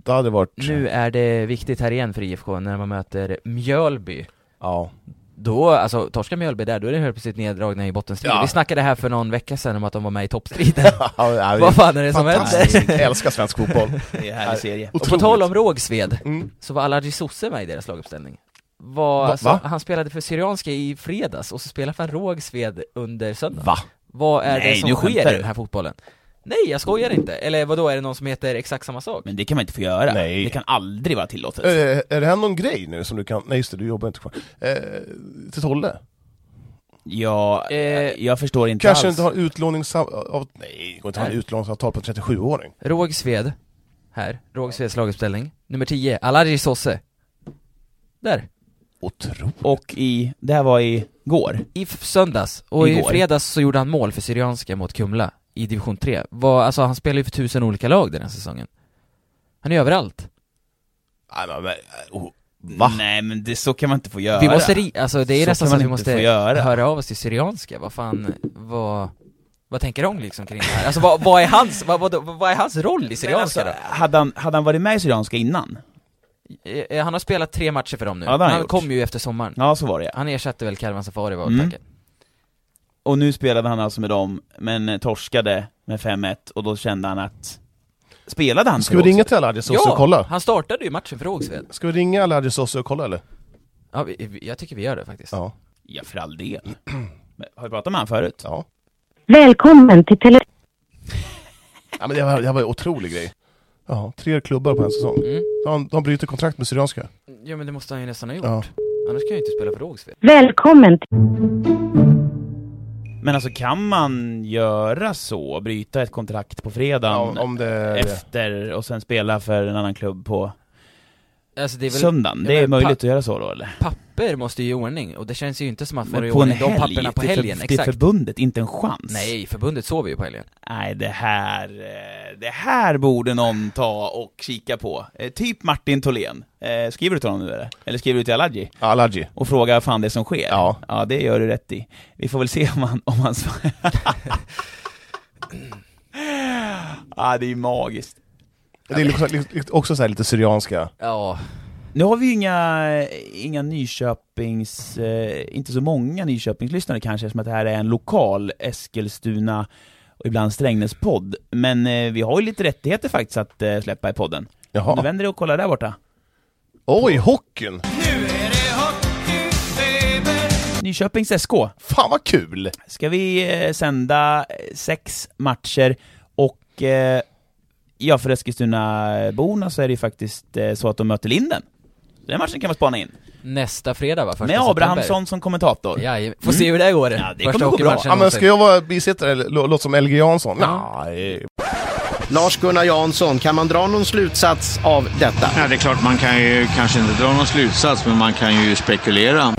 Det hade varit... Nu är det viktigt här igen för IFK när man möter Mjölby. Ja. Då, alltså torska Mjölby där, då är det helt plötsligt neddragna i bottenstriden. Ja. Vi snackade här för någon vecka sedan om att de var med i toppstriden. Ja, Vad fan är det som händer? Jag älskar svensk fotboll. Det är en härlig serie. Och på tal om Rågsved, Mm. så var Aladji Sosse med i deras laguppställning. Va? Han spelade för Syrianska i fredags och så spelar för Rågsved under söndag. Va? Vad är Nej, det som nu sker skämtar i du. den här fotbollen? Nej, jag skojar inte. Eller vadå, är det någon som heter exakt samma sak? Men det kan man inte få göra. Nej. Det kan aldrig vara tillåtet. Är det här någon grej nu som du kan... Nej just det, du jobbar inte kvar. Till Tolle? Ja, jag förstår inte Kanske alls. inte har utlåningsavtal... Nej, det går inte att ha en utlåningsavtal på 37-åring. Rågsved, här, Rågsveds laguppställning. Nummer 10, Aladji Sosse. Där. Otroligt. Och det här var i går. I söndags. Och Igår. i fredags så gjorde han mål för Syrianska mot Kumla i division 3. Alltså han spelar ju för 1000 olika lag den här säsongen. Han är överallt. Nej, men va? Nej, men det, så kan man inte få göra. Vi måste alltså det är Så nästan kan så att man vi inte måste få göra. höra av oss till Syrianska. Vad fan, vad tänker de liksom kring det här? Alltså vad är hans roll i Syrianska då? Hade han varit med i Syrianska innan? Han har spelat 3 matcher för dem nu. Ja, det har han han gjort. kom ju efter sommaren. Ja, så var det. Han ersatte väl Karvan Safari var Mm. tanken. Och nu spelade han alltså med dem, men torskade med 5-1, och då kände han att... Spelade han Ska vi ringa till Aladji Sosse och kolla? Han startade ju matchen för Rågsved. Ska vi ringa Aladji Sosse och kolla eller? Ja, jag tycker vi gör det faktiskt. Ja. Ja, för all del. Men, har du pratat med han förut? Ja. Välkommen till Ja, men det var en otrolig grej. Ja, 3 klubbar på en säsong. De bryter kontrakt med Syrianska. Ja, men det måste han ju nästan ha gjort. Ja. Annars kan jag ju inte spela för Rågsved. Välkommen till Men alltså, kan man göra så? Bryta ett kontrakt på fredagen Ja, om det... efter och sen spela för en annan klubb på Alltså det är väl, söndagen? Det är möjligt att göra så då, eller? Papper måste ju i ordning, och det känns ju inte som att få i Men på en ordning de helg? papperna på Det är helgen, det är exakt. förbundet, inte en chans. Nej, förbundet sover ju på helgen. Nej, det här borde någon ta och kika på. Typ Martin Tholén. Skriver du till honom nu eller? Eller skriver du till Aladji? Aladji. Och fråga vad fan det är som sker? Ja. Ja, det gör du rätt i. Vi får väl se om han svarar. Ja, det är ju magiskt. Det är också så här lite Syrianska. Ja. Nu har vi ju inga Nyköpings, inte så många Nyköpingslyssnare kanske, som att det här är en lokal Eskilstuna och ibland Strängnäs-podd. Men vi har ju lite rättigheter faktiskt att släppa i podden. Jaha. Nu vänder det och kollar där borta. Oj, hockeyn! Nyköpings SK. Fan vad kul! Ska vi sända 6 matcher och ja, för Eskilstuna-borna så är det ju faktiskt så att de möter Linden. Den matchen kan man spana in. Nästa fredag va? Med Abrahamsson som kommentator. Ja, får se hur det går. Ja, det Första kommer gå bra. hockeymatchen Ja, men någonsin. ska jag vara bisittare eller låta som LG Jansson? Ja. Nej. Lars-Gunnar Jansson, kan man dra någon slutsats av detta? Ja, det är klart man kan ju kanske inte dra någon slutsats, men man kan ju spekulera.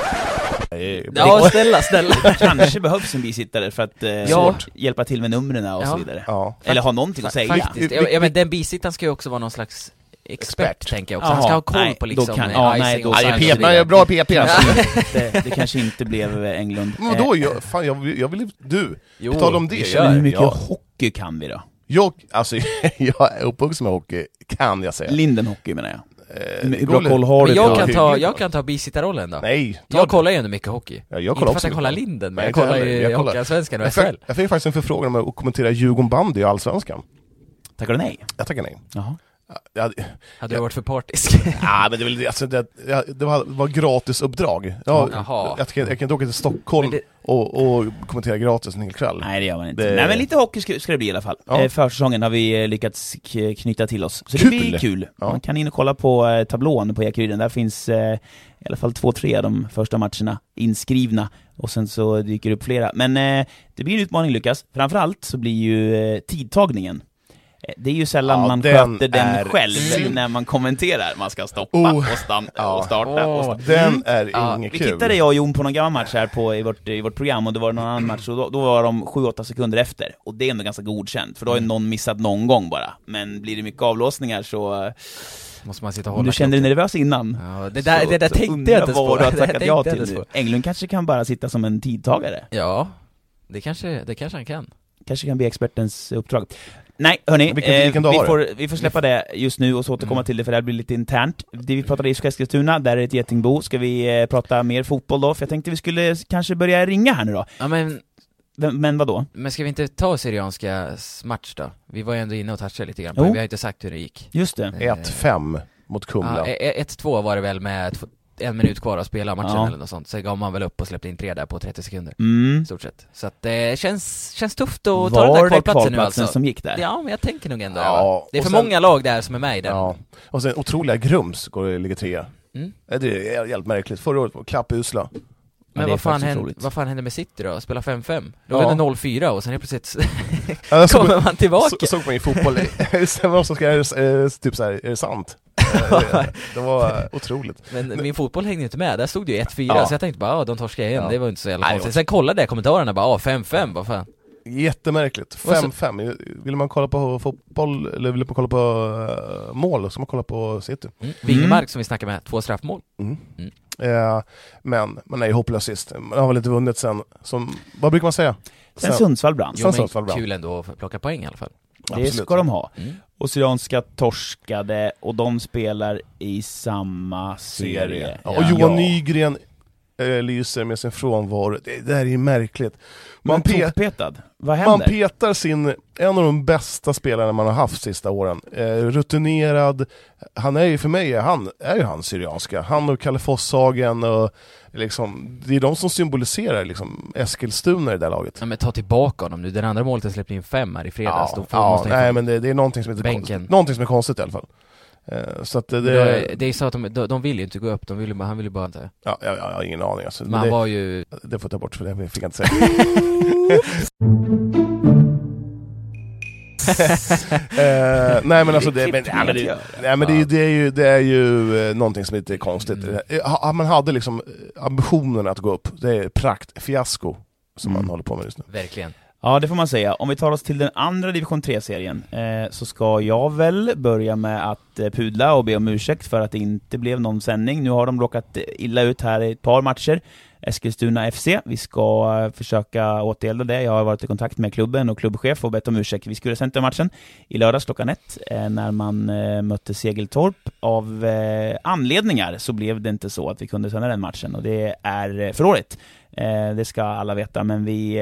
Ja, snälla. Kanske behövs en bisittare för att hjälpa till med numren och så vidare. Ja. Eller ha någonting att säga. Faktiskt. Ja, men den bisittaren ska ju också vara någon slags expert. Tänker jag också. Han ska ha koll på liksom icing och Nej, jag är bra PP alltså. det kanske inte blev Englund. Men då, jag vill du. Jo, På tal om det. Hur mycket hockey kan vi då? Jag är uppvuxen med hockey, kan jag säga. Lindenhockey menar jag. Hur bra koll har du? Men jag kan ta bisittarrollen då. Nej. Jag kollar ju ändå mycket hockey. Ja, jag inte kollar för att också jag kollar mycket. Linden, men Nej, jag kollar inte heller. ju Hockeyallsvenskan och SHL. Jag fick faktiskt en förfrågan om att kommentera Djurgården bandy i Allsvenskan. Tackar du nej? Jag tackar nej. Jaha. Hade du varit för partisk? Ja, men det var alltså, det var gratis uppdrag. Jaha. Jag kan inte åka till Stockholm och kommentera gratis en hel kväll. Nej, det gör man inte. Nej, men lite hockey ska det bli i alla fall. Ja. Försäsongen har vi lyckats knyta till oss. Så Kul. det blir kul. Ja. Man kan in och kolla på tablån på Ekeriden. Där finns i alla fall 2-3 av de första matcherna inskrivna. Och sen så dyker det upp flera. Men det blir en utmaning, Lukas. Framförallt så blir ju tidtagningen. Det är ju sällan man sköter den själv när man kommenterar. Man ska stoppa och starta. Och den är inget vi kul. tittade jag och Jon på någon gammal match här i vårt program, och det var någon annan match, och då var de 7-8 sekunder efter. Och det är ändå ganska godkänt, för då har ju någon missat någon gång bara. Men blir det mycket avlåsningar så måste man sitta och hålla. Du kände dig nervös innan. Ja, det där tänkte jag inte på. Vad du har tackat ja till nu. Englund kanske kan bara sitta som en tidtagare. Ja, det kanske han kan. Kanske kan bli expertens uppdrag. Nej, hörni, vilken dag vi får släppa det just nu och så återkomma till det, för det här blir lite internt. Det vi pratade i Eskilstuna, där är ett getingbo. Ska vi prata mer fotboll då? För jag tänkte vi skulle kanske börja ringa här nu då. Ja, men vadå? Men ska vi inte ta Syrianska match då? Vi var ju ändå inne och touchade lite grann på det. Vi har inte sagt hur det gick. Just det. 1-5 mot Kumla. 1-2 var det väl med 1 minut kvar att spela matchen eller något sånt. Så gav man väl upp och släppte in 3 där på 30 sekunder. Stort sett. Så att det känns tufft att ta den där kvalplatsen nu alltså. Som gick där? Ja, men jag tänker nog ändå. Ja. Det är för många lag där som är med i den. Ja. Och sen otroliga Grums ligger 3. Det är helt märkligt. Förra året var klappusla. Men vad fan hände med City då? Spela 5-5? Då var det 0-4 och sen är plötsligt kommer man tillbaka. Såg man i fotboll. Typ så här, är det sant? Det var otroligt. Men min fotboll hängde inte med. Där stod det ju 1-4, så jag tänkte bara, de torskade igen. Det var inte så jävla konstigt. Sen kollade jag kommentarerna bara, 5-5, vad fan. Jättemärkligt. 5-5. Vill man kolla på fotboll eller vill man kolla på mål, så man kolla på City. Vingemark som vi snackade med, 2 straffmål. Men man är ju hopplös sist. Man har väl inte vunnit sen. Vad brukar man säga? Sen Sundsvall brann. Kul ändå att plocka poäng i alla fall. Det absolut. Ska de ha. Och Syrianska torskade och de spelar i samma serie. Och Johan Nygren lyser med sin frånvaro. Det där är ju märkligt. Man petad. Vad händer? Man petar en av de bästa spelarna man har haft sista åren. Rutinerad. Han är ju för mig, han Syrianska. Han och Kalle Fosshagen och liksom, det är de som symboliserar liksom Eskilstuna i det där laget. Ja, men ta tillbaka honom nu. Den andra målet släppte in 5 här i fredags. Men det är någonting som är konstigt i alla fall. Så att det är så att de vill ju inte gå upp, han vill ju bara inte. Ja, jag har ingen aning alltså. Men han var ju... Det får jag ta bort, för det fick jag inte säga. Nej men alltså det är ju någonting som inte är konstigt. Man hade liksom ambitionen att gå upp. Det är praktfiasko som man håller på med just nu. Verkligen. Ja, det får man säga. Om vi tar oss till den andra division 3-serien så ska jag väl börja med att pudla och be om ursäkt för att det inte blev någon sändning. Nu har de råkat illa ut här i ett par matcher. Eskilstuna FC, vi ska försöka återgälda det. Jag har varit i kontakt med klubben och klubbchef och bett om ursäkt. Vi skulle sända matchen i lördags klockan 1 när man mötte Segeltorp. Av anledningar så blev det inte så att vi kunde sända den matchen, och det är förrådigt. Det ska alla veta, men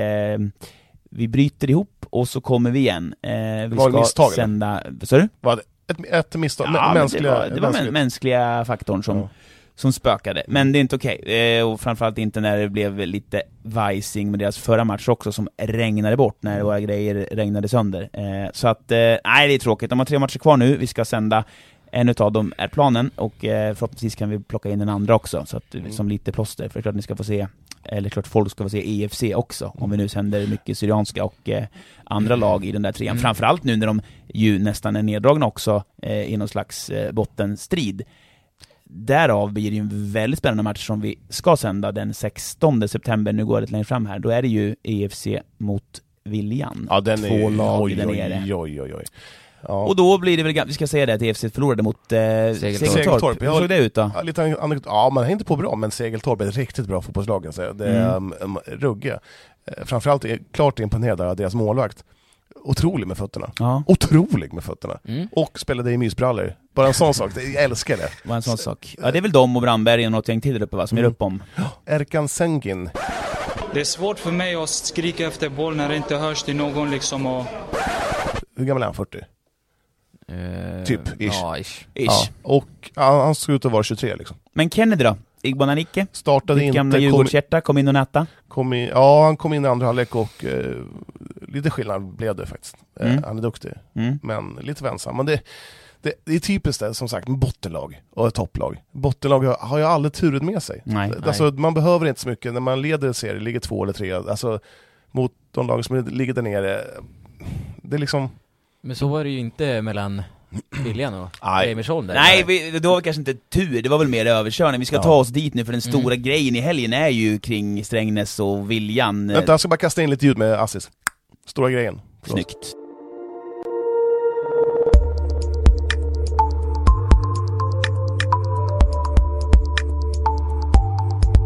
vi bryter ihop och så kommer vi igen. Vi ska misstag, sända... Sorry? Var det ett misstag? Ja, det var mänskliga faktorn som spökade. Men det är inte okej. Och framförallt inte när det blev lite vajsing med deras förra match också, som regnade bort när våra grejer regnade sönder. Så att, nej, det är tråkigt. De har 3 matcher kvar nu. Vi ska sända en utav dem är planen, och förhoppningsvis kan vi plocka in den andra också, så att som lite plåster, för det är klart ni ska få se, eller klart folk ska få se EFC också, om vi nu sänder mycket Syrianska och andra lag i den där 3. Framförallt nu när de ju nästan är neddragna också i någon slags bottenstrid. Därav blir det ju en väldigt spännande match som vi ska sända den 16 september. Nu går det längre fram här. Då är det ju EFC mot Viljan. Ja, den 2 lag där nere. Oj. Ja. Och då blir det väl, vi ska säga det, att EFC förlorade mot Segeltorp. Hur såg det ut då? Ja, man är inte på bra, men Segeltorp är ett riktigt bra fotbollslag. Så det är rugge. Framförallt är klart imponerad av deras målvakt. Otrolig med fötterna. Ja. Otrolig med fötterna. Och spelade i mysbrallor. Bara en sån sak, jag älskar det. Vad en sån sak. Ja, det är väl de och Brandberg och något gäng till där uppe, va, som är upp om. Erkan Sengin. Det är svårt för mig att skrika efter boll när det inte hörs till någon liksom. Och... Hur gammal är han? 40? Typ, ish. Ja, ish. Ja. Och han såg ut att vara 23 liksom. Men Kennedy då? Igbo Nanike? Startade inte. Gamla Djurgårdshjärta, kom in och näta? Han kom in i andra halvlek och lite skillnad blev det faktiskt. Han är duktig, men lite vänsam. Men det är typiskt det, som sagt, med bottenlag och ett topplag. Bottenlag har ju aldrig turet med sig. Nej. Alltså, man behöver inte så mycket. När man leder serie, ligger 2 eller 3, alltså mot de lag som ligger där nere, det är liksom... Men så var det ju inte mellan Viljan och Emersholm där. Nej, det var kanske inte tur. Det var väl mer överkörning. Vi ska ta oss dit nu, för den stora grejen i helgen är ju kring Strängnäs och Viljan. Vänta, jag ska bara kasta in lite ljud med Assis. Stora grejen. Snyggt.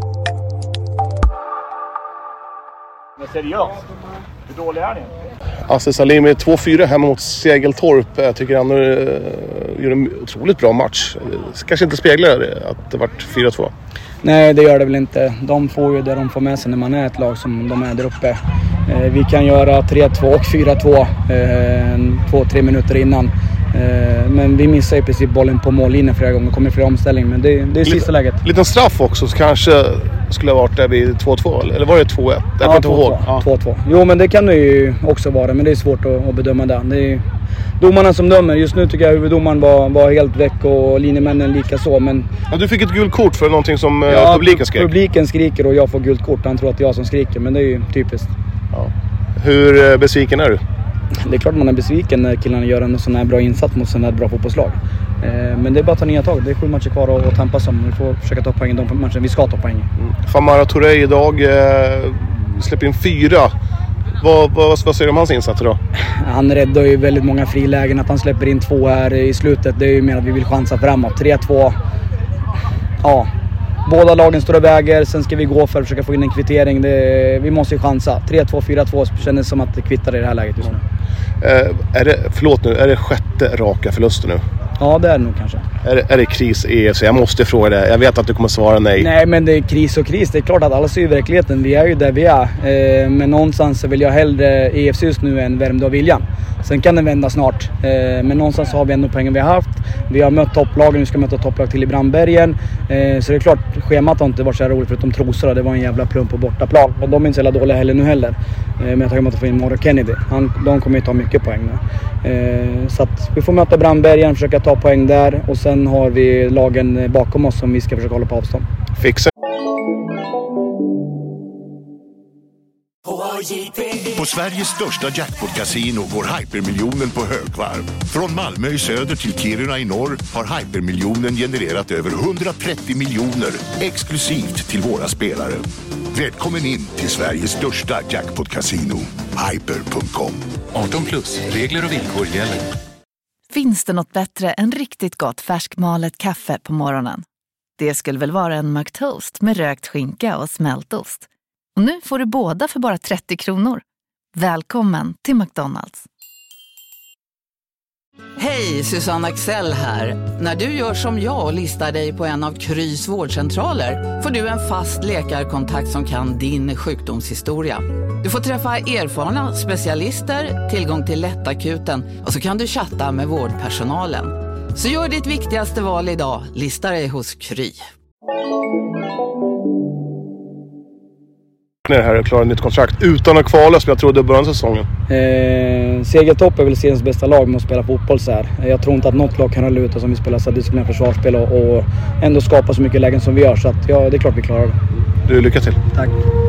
Men seriöst, hur dålig är ni? Aziz Salimi 2-4 hemma mot Segeltorp. Jag tycker han gör en otroligt bra match. Kanske inte speglar det, att det varit 4-2. Nej, det gör det väl inte. De får ju det de får med sig när man är ett lag som de är där uppe. Vi kan göra 3-2 och 4-2 2-3 minuter innan. Men vi missar i princip bollen på mållinjen flera gånger. Kommer flera omställning, men det är sista läget. Liten straff också, så kanske skulle ha varit där vid 2-2, eller var det 2-1? Ja, 2-2. Jo, men det kan det ju också vara, men det är svårt att bedöma det. Det är domarna som dömer. Just nu tycker jag huvuddomaren var helt väck och linjemännen lika så, men... Ja, du fick ett gult kort för någonting som publiken skrek. Publiken skriker och jag får gult kort. Han tror att det är jag som skriker, men det är ju typiskt. Ja. Hur besviken är du? Det är klart man är besviken när killarna gör en sån här bra insats mot sån här bra fotbollslag. Men det är bara att ta nya tag. Det är 7 matcher kvar att tampas om. Vi får försöka ta poäng i de matcherna vi ska ta poäng. Famara Touré idag släpper in 4. Vad säger du om hans insatser då? Han räddar ju väldigt många frilägen. Att han släpper in 2 här i slutet, det är ju mer att vi vill chansa framåt. 3-2. Ja. Båda lagen står och väger. Sen ska vi gå för att försöka få in en kvittering. Vi måste ju chansa. 3-2, 4-2 känns som att det kvittar i det här läget just nu. Är det 6:e raka förlusten nu? Ja, det är det nog kanske. Är det kris i EFC? Jag måste fråga det. Jag vet att du kommer svara nej. Nej, men det är kris och kris. Det är klart att alla ser ju verkligheten. Vi är ju där vi är. Men någonstans så vill jag hellre EFC just nu än Värmdö och Viljan. Sen kan den vända snart. Men någonstans har vi ändå poängen vi har haft. Vi har mött topplagen. Vi ska möta topplag till i Brandbergen. Så det är klart, schemat har inte varit så här roligt förutom Trosor. Det var en jävla plump på bortaplan. Men de är inte så jävla dåliga heller nu heller. Men jag tänker att få in Mauro Kennedy. De kommer ju ta mycket poäng nu. Så att vi får möta Brandbergen, försöka ta poäng där. Och sen har vi lagen bakom oss som vi ska försöka hålla på avstånd. Fixa. På Sveriges största jackpot-casino går Hypermiljonen på högvarv. Från Malmö i söder till Kiruna i norr har Hypermiljonen genererat över 130 miljoner exklusivt till våra spelare. Välkommen in till Sveriges största jackpot-casino, hyper.com. 18+, regler och villkor gäller. Finns det något bättre än riktigt gott färskmalet kaffe på morgonen? Det skulle väl vara en McToast med rökt skinka och smältost. Och nu får du båda för bara 30 kronor. Välkommen till McDonald's. Hej, Susanne Axel här. När du gör som jag och listar dig på en av Krys vårdcentraler får du en fast läkarkontakt som kan din sjukdomshistoria. Du får träffa erfarna specialister, tillgång till lättakuten och så kan du chatta med vårdpersonalen. Så gör ditt viktigaste val idag, lista dig hos Kry. Det här är klara nytt kontrakt utan att kvala som jag trodde i början av säsongen. Segeltorp är väl seriens bästa lag med att spela fotboll så här. Jag tror inte att något lag kan hålla ut som vi spelar så här disciplinerat försvarsspel och ändå skapa så mycket lägen som vi gör. Så att, ja, det är klart vi klarar det. Du, lycka till. Tack.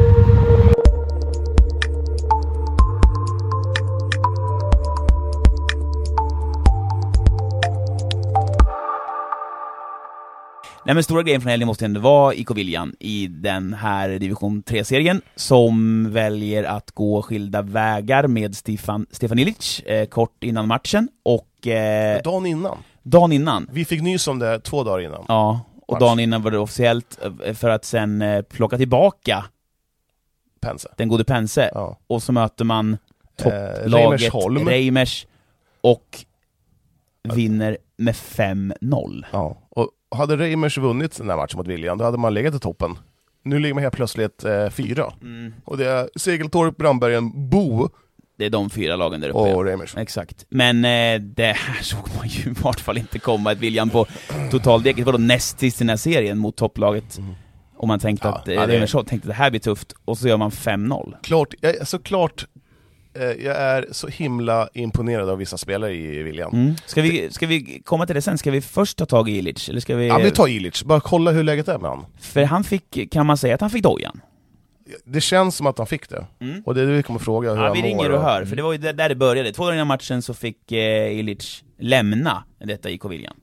Nej, men stora grejen från helgen måste ändå vara IK Viljan i den här division 3-serien som väljer att gå skilda vägar med Stefan Ilic kort innan matchen och dagen innan. Vi fick nys om det 2 dagar innan. Ja, och dagen innan var det officiellt för att sen plocka tillbaka den gode Pense. Ja. Och så möter man topplaget Reimers och vinner med 5-0. Ja, och hade Reimers vunnit den här matchen mot Viljan, då hade man legat i toppen. Nu ligger man helt plötsligt 4. Och det är Segeltorp, Brandbergen, Bo. Det är de 4 lagen där uppe. Och Reimers. Exakt. Men det här såg man ju i vart fall inte komma. Ett Viljan på totaldeket var då näst sist i den här serien mot topplaget. Och man tänkte att Reimers tänkte att det här blir tufft. Och så gör man 5-0. Såklart. Jag är så himla imponerad av vissa spelare i Viljan. Ska vi komma till det sen? Ska vi först ta tag i Ilic? Eller ska vi... Ja, vi tar Ilic. Bara kolla hur läget är med han. För han kan man säga att han fick dojan? Det känns som att han fick det. Och det är det vi kommer fråga hur han mår. Vi ringer och hör, för det var ju där det började. 2 dagar innan matchen så fick Ilic lämna detta IK Viljan.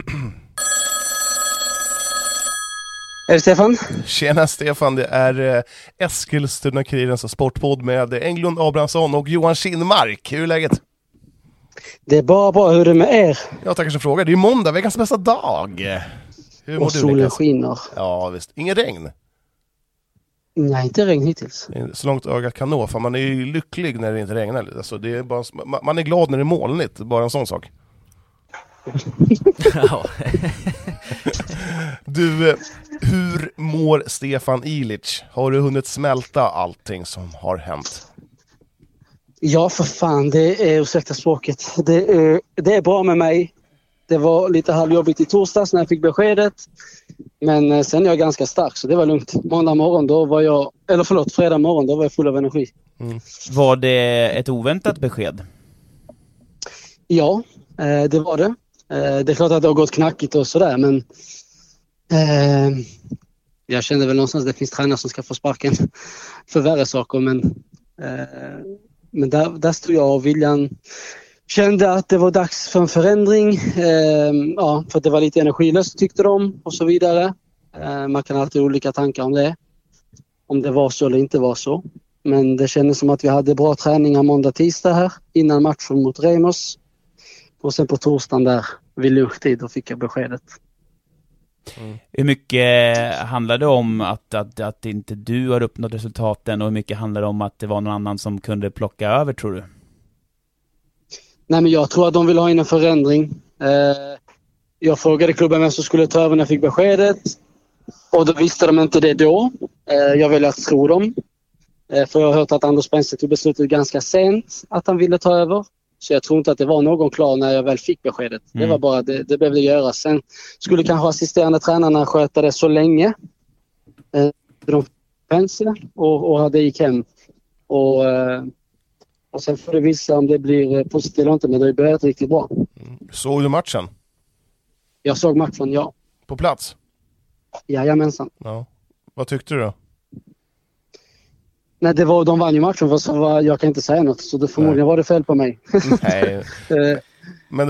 Är det Stefan? Tjena Stefan, det är Eskilstuna-Kurirens sportpodd med Englund Abrahamsson och Johan Kinmark. Hur är läget? Det är bara bra, hur är det med er? Jag tackar så fråga. Det är måndag, veckans bästa dag. Hur mår och du, solen Niklas? skiner. Ja visst, ingen regn? Nej, inte regn hittills. Så långt ögat kan nå, för man är ju lycklig när det inte regnar. Alltså, det är bara, man är glad när det är molnigt, bara en sån sak. Du, hur mår Stefan Ilic? Har du hunnit smälta allting som har hänt? Ja, för fan, det är, ursäkta språket, det är bra med mig. Det var lite halvjobbigt i torsdags när jag fick beskedet. Men sen är jag ganska stark, så det var lugnt. Fredag morgon då var jag full av energi. Var det ett oväntat besked? Ja, det var det. Det är klart att det har gått knackigt och sådär, men jag kände väl någonstans att det finns tränare som ska få sparken för värre saker, men där stod jag och William kände att det var dags för en förändring, för att det var lite energilöst tyckte de och så vidare. Man kan alltid ha olika tankar om det, om det var så eller inte var så, men det kändes som att vi hade bra träningar måndag-tisdag här innan matchen mot Ramos, och sen på torsdagen där vid lunchtid och fick jag beskedet. Hur mycket handlar det om att inte du har uppnått resultaten, och hur mycket handlar det om att det var någon annan som kunde plocka över, tror du? Nej, men jag tror att de vill ha in en förändring. Jag frågade klubben vem som skulle ta över när jag fick beskedet, och då visste de inte det då. Jag ville att tro dem. För jag har hört att Anders Spencer tog beslutet ganska sent att han ville ta över. Så jag tror inte att det var någon klar när jag väl fick beskedet. Det var bara det behövde göras. Sen skulle kanske assisterande tränarna sköta det så länge. De Spencer och hade gick hem. Och sen får det visa om det blir positivt eller inte, men det har börjat riktigt bra. Såg du matchen? Jag såg matchen, ja. På plats? Jajamensan. Ja. Vad tyckte du då? Nej, de vann ju matchen, så jag kan inte säga något, så det förmodligen var det fel på mig. Nej. Men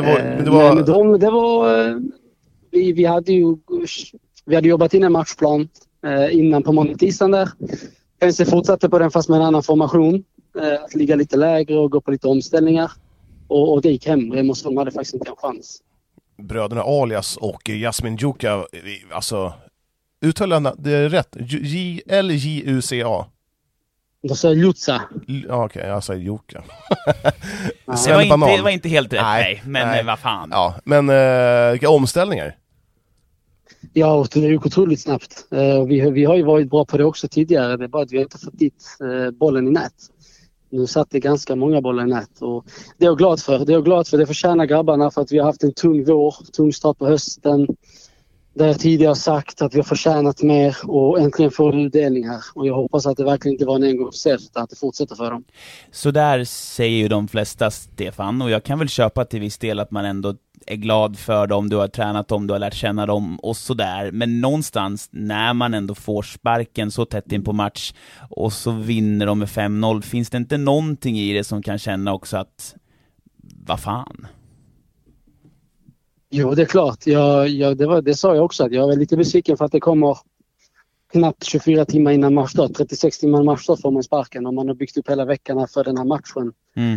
vi hade jobbat in en matchplan innan på måndag-tisdagen där. Pense fortsatte på den fast med en annan formation. Att ligga lite lägre och gå på lite omställningar. Och det gick hem. Remosholm hade faktiskt inte en chans. Bröderna Alias och Jasmin Juka, alltså uttalarna, det är rätt. L-J-U-C-A. Då sa jag Lutza. Okej, jag sa Juka. Det var inte helt rätt, men vad fan. Ja, men vilka omställningar? Ja, det gick otroligt snabbt. Vi har ju varit bra på det också tidigare. Det är bara att vi har inte fått dit bollen i nät. Nu satt det ganska många bollar i nät. Och det är jag glad för. Det förtjänar grabbarna, för att vi har haft en tung start på hösten. Där jag tidigare sagt att vi har förtjänat mer, och äntligen får det utdelning här. Och jag hoppas att det verkligen inte var en engångsföreteelse, utan att det fortsätter för dem. Så där säger ju de flesta, Stefan, och jag kan väl köpa till viss del att man ändå är glad för dem, du har tränat dem, du har lärt känna dem och sådär. Men någonstans när man ändå får sparken så tätt in på match och så vinner de med 5-0, finns det inte någonting i det som kan känna också att vad fan? Jo, det är klart. Det sa jag också, att jag är lite besviken för att det kommer knappt 24 timmar innan matchstart. 36 timmar matchstart får man sparken, och man har byggt upp hela veckan för den här matchen.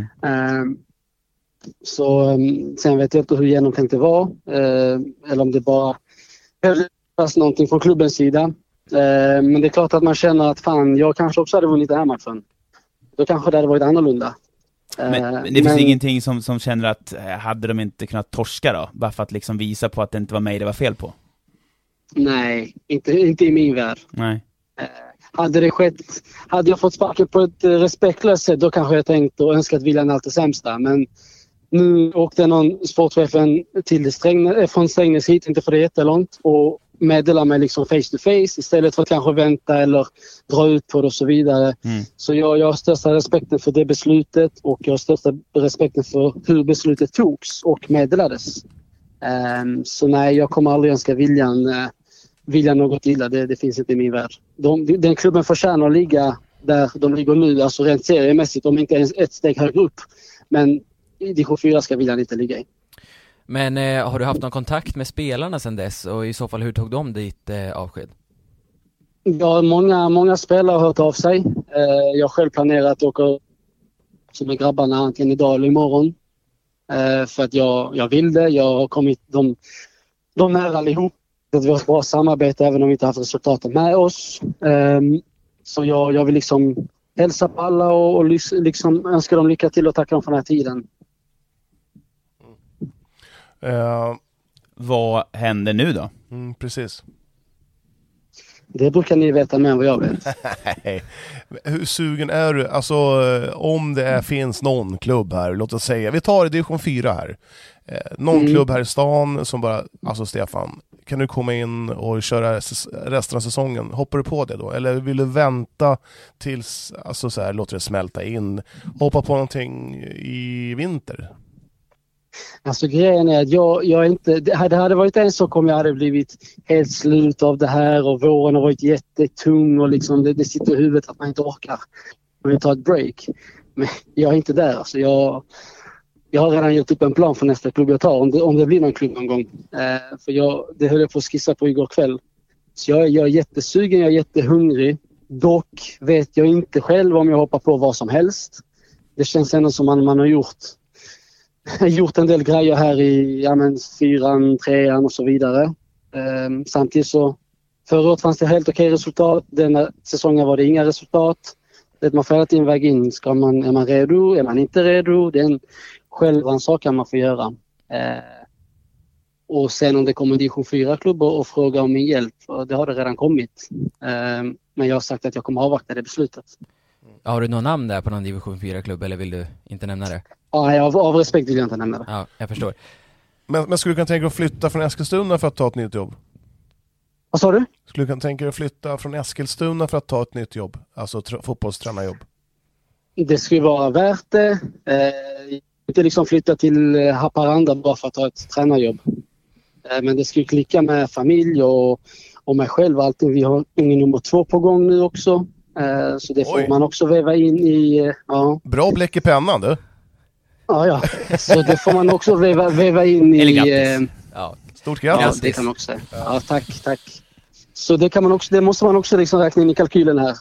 Så sen vet jag inte hur genomtänkt det var, eller om det bara behövdes någonting från klubbens sida. Men det är klart att man känner att fan, jag kanske också hade vunnit den här matchen. Då kanske det hade varit annorlunda. Men det finns ingenting som känner att hade de inte kunnat torska då? Bara för att liksom visa på att det inte var mig det var fel på? Nej, inte i min värld. Nej. Hade det skett, hade jag fått sparken på ett respektlöst sätt, då kanske jag tänkt och önskat William allt det sämsta. Men nu åkte någon sportchefen från Strängnäs hit, inte för det jättelångt, och meddelar mig liksom face to face istället för att kanske vänta eller dra ut på det och så vidare. Så jag har största respekten för det beslutet, och jag har största respekten för hur beslutet togs och meddelades. Så nej, jag kommer aldrig önska William något illa. Det finns inte i min värld. Den klubben förtjänar att ligga där de ligger nu, alltså rent seriemässigt, om inte ens ett steg högre upp. Men i division 4 ska William inte ligga i. Men har du haft någon kontakt med spelarna sedan dess, och i så fall hur tog de ditt avsked? Ja, många spelare har hört av sig. Jag själv planerar att åka med grabbarna antingen idag eller imorgon. För att jag vill det. Jag har kommit de nära allihop. Att vi har ett bra samarbete även om vi inte haft resultaten med oss. Så jag vill liksom hälsa på alla och liksom önska dem lycka till och tacka dem för den här tiden. Vad händer nu då? Precis. Det brukar ni veta mer än vad jag vet. Hur sugen är du? Alltså om det finns någon klubb här, låt oss säga, vi tar division 4 här. Någon klubb här i stan som bara, alltså Stefan, kan du komma in och köra resten av säsongen? Hoppar du på det då? Eller vill du vänta tills, alltså så här, låter det smälta in? Hoppa på någonting i vinter? Alltså grejen är att jag är inte, det hade varit en sak om jag hade blivit helt slut av det här och våren har varit jättetung och liksom det sitter i huvudet att man inte orkar. Man vill ta ett break. Men jag är inte där. Alltså jag har redan gjort upp en plan för nästa klubb jag tar om det blir någon klubb någon gång. För det höll jag på att skissa på igår kväll. Så jag är jättesugen, jag är jättehungrig. Dock vet jag inte själv om jag hoppar på vad som helst. Det känns ändå som man har gjort en del grejer här i 4:an, 3:an och så vidare. Samtidigt så förra året fanns det helt okej resultat. Denna säsongen var det inga resultat. Det man får hela tiden väga in. Är man redo? Är man inte redo? Det är en självrannsakan man får göra. Och sen om det kommer division 4-klubbar och frågar om min hjälp, det har det redan kommit. Men jag har sagt att jag kommer avvakta det beslutet. Har du någon namn där på någon division 4-klubb eller vill du inte nämna det? Ja, av respekt vill jag inte nämna det. Ja, jag förstår. Men skulle du kunna tänka dig att flytta från Eskilstuna för att ta ett nytt jobb? Vad sa du? Skulle du kunna tänka dig att flytta från Eskilstuna för att ta ett nytt jobb? Alltså fotbollstränarjobb? Det skulle vara värt det. Inte liksom flytta till Haparanda bara för att ta ett tränarjobb. Men det skulle klicka med familj och mig själv. Alltid. Vi har unge nummer 2 på gång nu också. Så det får man också väva in i... Ja. Bra bläck i pennan du. Ja. Så det får man också väva in i... Stort grattis. Ja, det kan man också. Ja, tack. Så det måste man också liksom räkna in i kalkylen här.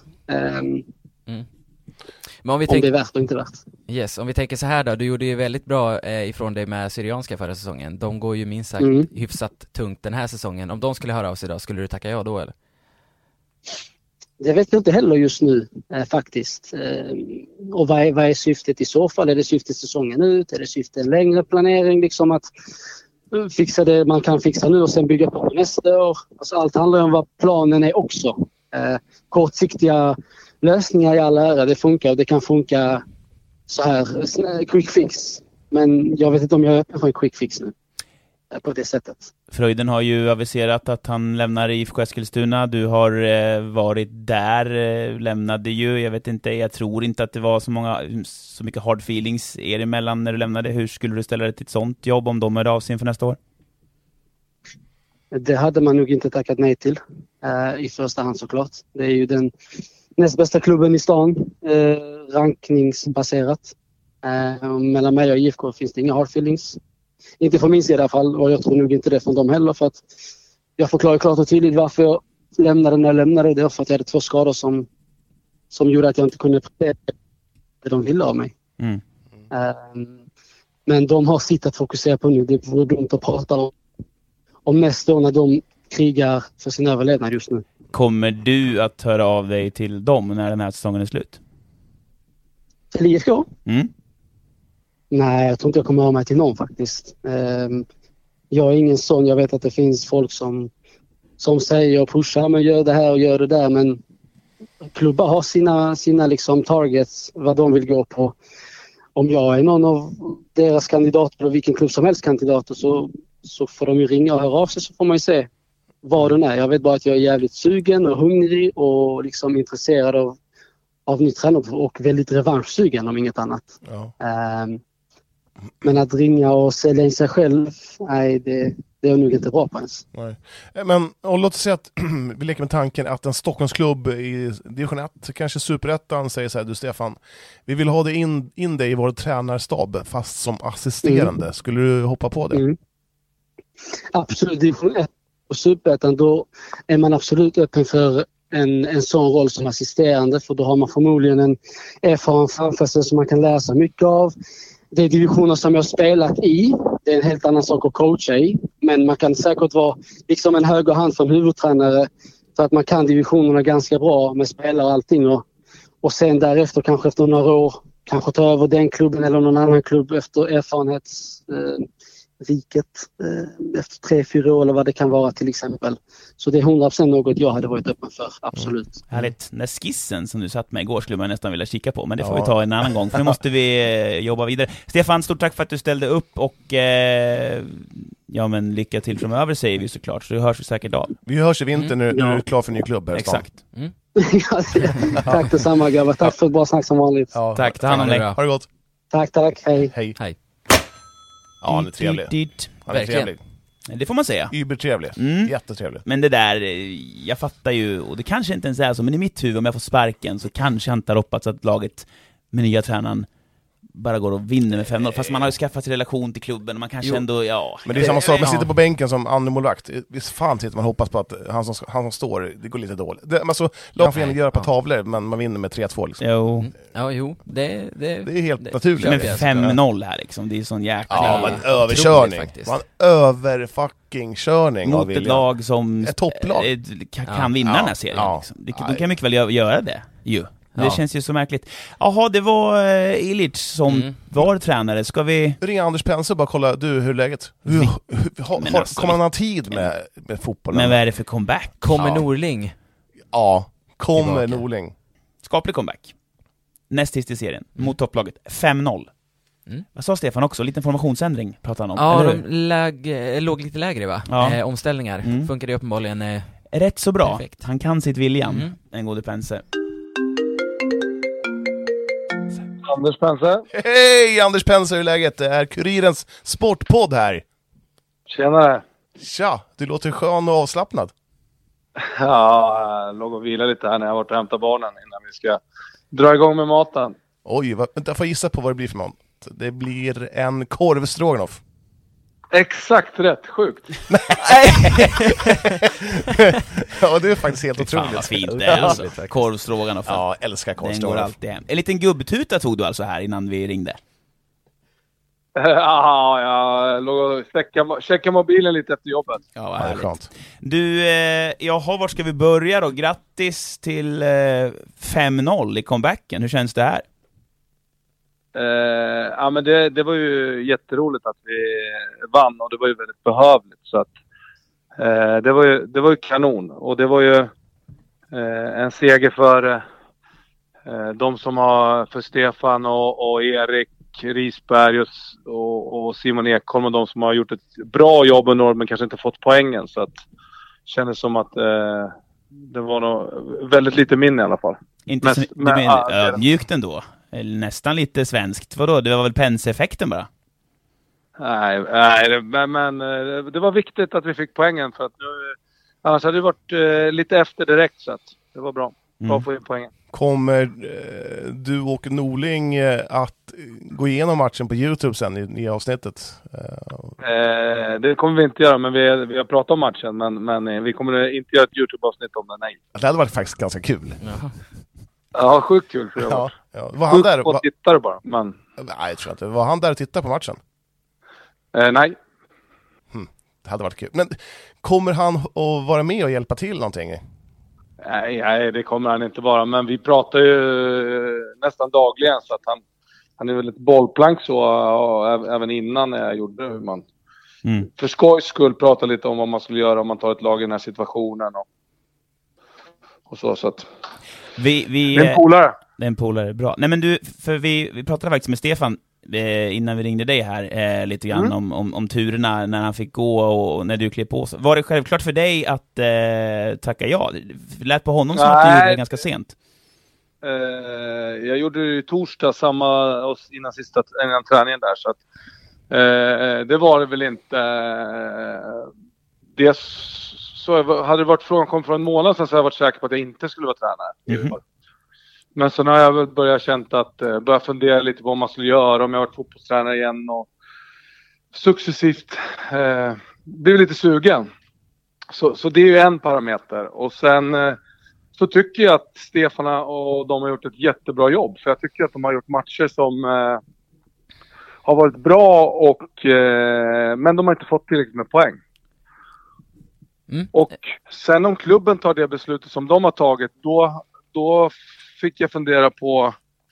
Men om det är värt och inte värt. Yes, om vi tänker så här då. Du gjorde ju väldigt bra ifrån dig med Syrianska förra säsongen. De går ju minst sagt hyfsat tungt den här säsongen. Om de skulle höra av sig då, skulle du tacka ja då eller? Det vet jag inte heller just nu faktiskt. Och vad är syftet i så fall? Är det syftet säsongen ut? Är det syftet en längre planering? Liksom att fixa det man kan fixa nu och sen bygga på nästa år. Alltså allt handlar om vad planen är också. Kortsiktiga lösningar i alla ära, det funkar och det kan funka så här quick fix. Men jag vet inte om jag är öppen för en quick fix nu. På det sättet. Fröjden har ju aviserat att han lämnar IFK Eskilstuna. Du har varit där, lämnade ju. Jag vet inte, jag tror inte att det var så mycket hard feelings er emellan när du lämnade. Hur skulle du ställa dig till ett sånt jobb om de hörde av sig för nästa år? Det hade man nog inte tackat nej till i första hand såklart. Det är ju den näst bästa klubben i stan, rankningsbaserat. Mellan mig och IFK finns det inga hard feelings. Inte från min sida i alla fall, och jag tror nog inte det från dem heller, för att jag förklarar klart och tydligt varför jag lämnade när jag lämnade. Det var för att jag hade 2 skador som gjorde att jag inte kunde prestera det de ville av mig. Men de har sitt att fokusera på nu. Det vore dumt att prata om nästa år när de krigar för sin överlevnad just nu. Kommer du att höra av dig till dem när den här säsongen är slut? Till IFK? Nej, jag tror inte jag kommer ha mig till någon faktiskt. Jag är ingen sån. Jag vet att det finns folk som säger och pushar, men gör det här och gör det där. Men klubbar har sina liksom targets, vad de vill gå på. Om jag är någon av deras kandidater, och vilken klubb som helst kandidater, så får de ju ringa och höra av sig, så får man ju se vad den är. Jag vet bara att jag är jävligt sugen och hungrig och liksom intresserad av nytt tränare och väldigt revanschsugen om inget annat. Ja. Men att ringa och sälja in sig själv, nej, det är jag nog inte bra på ens. Nej. Men låt oss säga att vi leker med tanken att en Stockholmsklubb i division 1, kanske Superettan, säger så här: du Stefan, vi vill ha dig in dig i vår tränarstab fast som assisterande. Skulle du hoppa på det? Absolut, division 1 och Superettan, då är man absolut öppen för en sån roll som assisterande, för då har man förmodligen en erfaren framför sig som man kan läsa mycket av. Det är divisioner som jag har spelat i. Det är en helt annan sak att coacha i. Men man kan säkert vara liksom en högerhand som huvudtränare För att man kan divisionerna ganska bra med spelare och allting. Och sen därefter kanske efter några år kanske ta över den klubben eller någon annan klubb efter erfarenhetsriket efter 3-4 år eller vad det kan vara till exempel. Så det är 100% något jag hade varit öppen för, absolut. Härligt. Den skissen som du satt med igår skulle man nästan vilja kika på, men det får vi ta en annan gång, för nu måste vi jobba vidare. Stefan, stort tack för att du ställde upp och ja, men lycka till framöver säger vi såklart, så hörs vi säkert av. Vi hörs i vinter när du är klar för en ny klubb här. Exakt. Tack detsamma grabbar, tack för ett bra snack som vanligt. Ja, tack, ta hand om dig. Ha det gott. Tack, hej. Hej. Ja, han är trevlig. Han är trevlig. Det får man säga. Übertrevlig. Jättetrevlig. Men det där, jag fattar ju, och det kanske inte ens är så, men i mitt huvud, om jag får sparken så kanske jag inte har hoppats att laget med nya tränaren bara går och vinner med 5-0. Fast man har ju skaffat sig relation till klubben och man kanske ändå, Men det är samma sak, man sitter på bänken som andremålvakt. Visst fan sitter man hoppas på att han som står, det går lite dåligt. Alltså, lag får gärna göra på tavlor, men man vinner med 3-2 liksom. Jo. Det är helt naturligt. Men 5-0 här liksom, det är sån jäkla... Ja, men överkörning. Man överfucking-körning mot ett lag som ett topplag kan vinna den här serien. Liksom. De kan mycket väl göra det ju. Det känns ju så märkligt. Jaha, det var Illich som var tränare. Ska vi ringa Anders Pense och bara kolla, du, hur är läget? Kommer han ha tid med fotbollen? Men vad är det för comeback? Kommer Norling? Ja, kommer Norling. Skaplig comeback. Näst sist i serien, mot topplaget. 5-0. Vad sa Stefan också? Lite informationsändring pratade han om. Ja, de låg lite lägre va? Omställningar. Funkar det uppenbarligen rätt så bra. Perfekt. Han kan sitt William, en gode Pense. Anders Pense. Hej Anders Pense, hur är läget? Det är Kurirens sportpodd här. Tjenare. Tja, du låter skön och avslappnad. Ja, jag låg och vila lite här när jag har varit och hämtat barnen innan vi ska dra igång med maten. Oj, vänta, får jag gissa på vad det blir för mat? Det blir en korvstroganoff. Exakt rätt, sjukt. Ja, det är faktiskt helt otroligt. Fan vad fint det är alltså. Korvstroganoff. Ja, älskar korvstroganoff. En liten gubbtuta tog du alltså här innan vi ringde? Ja, jag låg och checkade mobilen lite efter jobbet. Ja, vad härligt. Du, jaha, var ska vi börja då? Grattis till 5-0 i comebacken. Hur känns det här? Ja, men det var ju jätteroligt att vi vann och det var ju väldigt behövligt, så att det var ju kanon, och det var ju en seger för de som har, för Stefan och Erik Risberg och Simon Ekholm, och de som har gjort ett bra jobb under året men kanske inte fått poängen, så att det kändes som att det var nog väldigt lite minne i alla fall. Inte mjukt ändå. Eller nästan lite svenskt. Vadå? Det var väl Pense-effekten bara? Nej, men det var viktigt att vi fick poängen, för att nu, annars hade det varit lite efter direkt, så att det var bra. Bra att få in poängen. Kommer du och Norling att gå igenom matchen på YouTube sen i avsnittet? Det kommer vi inte göra, men vi har pratat om matchen, men vi kommer inte göra ett YouTube-avsnitt om den, nej. Det hade varit faktiskt ganska kul. Ja, sjukt kul för ja. Var han där och tittade bara, men... Nej, jag tror inte. Var han där och tittade på matchen? Nej. Det hade varit kul. Men kommer han att vara med och hjälpa till någonting? Nej, det kommer han inte vara. Men vi pratar ju nästan dagligen, så att han är väl ett bollplank så, även innan jag gjorde hur man för skojs skull prata lite om vad man skulle göra om man tar ett lag i den här situationen och så att vi det är en polare. Det är en polare, bra. Nej men du, för vi pratade faktiskt med Stefan innan vi ringde dig här lite grann om turerna när han fick gå och när du klev på. Var det självklart för dig att tacka ja? Det lät på honom som att du gjorde det ganska sent. Jag gjorde det i torsdag innan träningen där, så att det var det väl inte. Det så hade det varit frågan kom från en månad sedan, så hade jag varit säker på att jag inte skulle vara tränare. Men så har jag börjat känna att börja fundera lite på vad man skulle göra om jag varit fotbollstränare igen, och successivt blev lite sugen. Så det är ju en parameter. Och sen så tycker jag att Stefana och de har gjort ett jättebra jobb. Så jag tycker att de har gjort matcher som har varit bra, men de har inte fått tillräckligt med poäng. Och sen om klubben tar det beslutet som de har tagit, då fick jag fundera på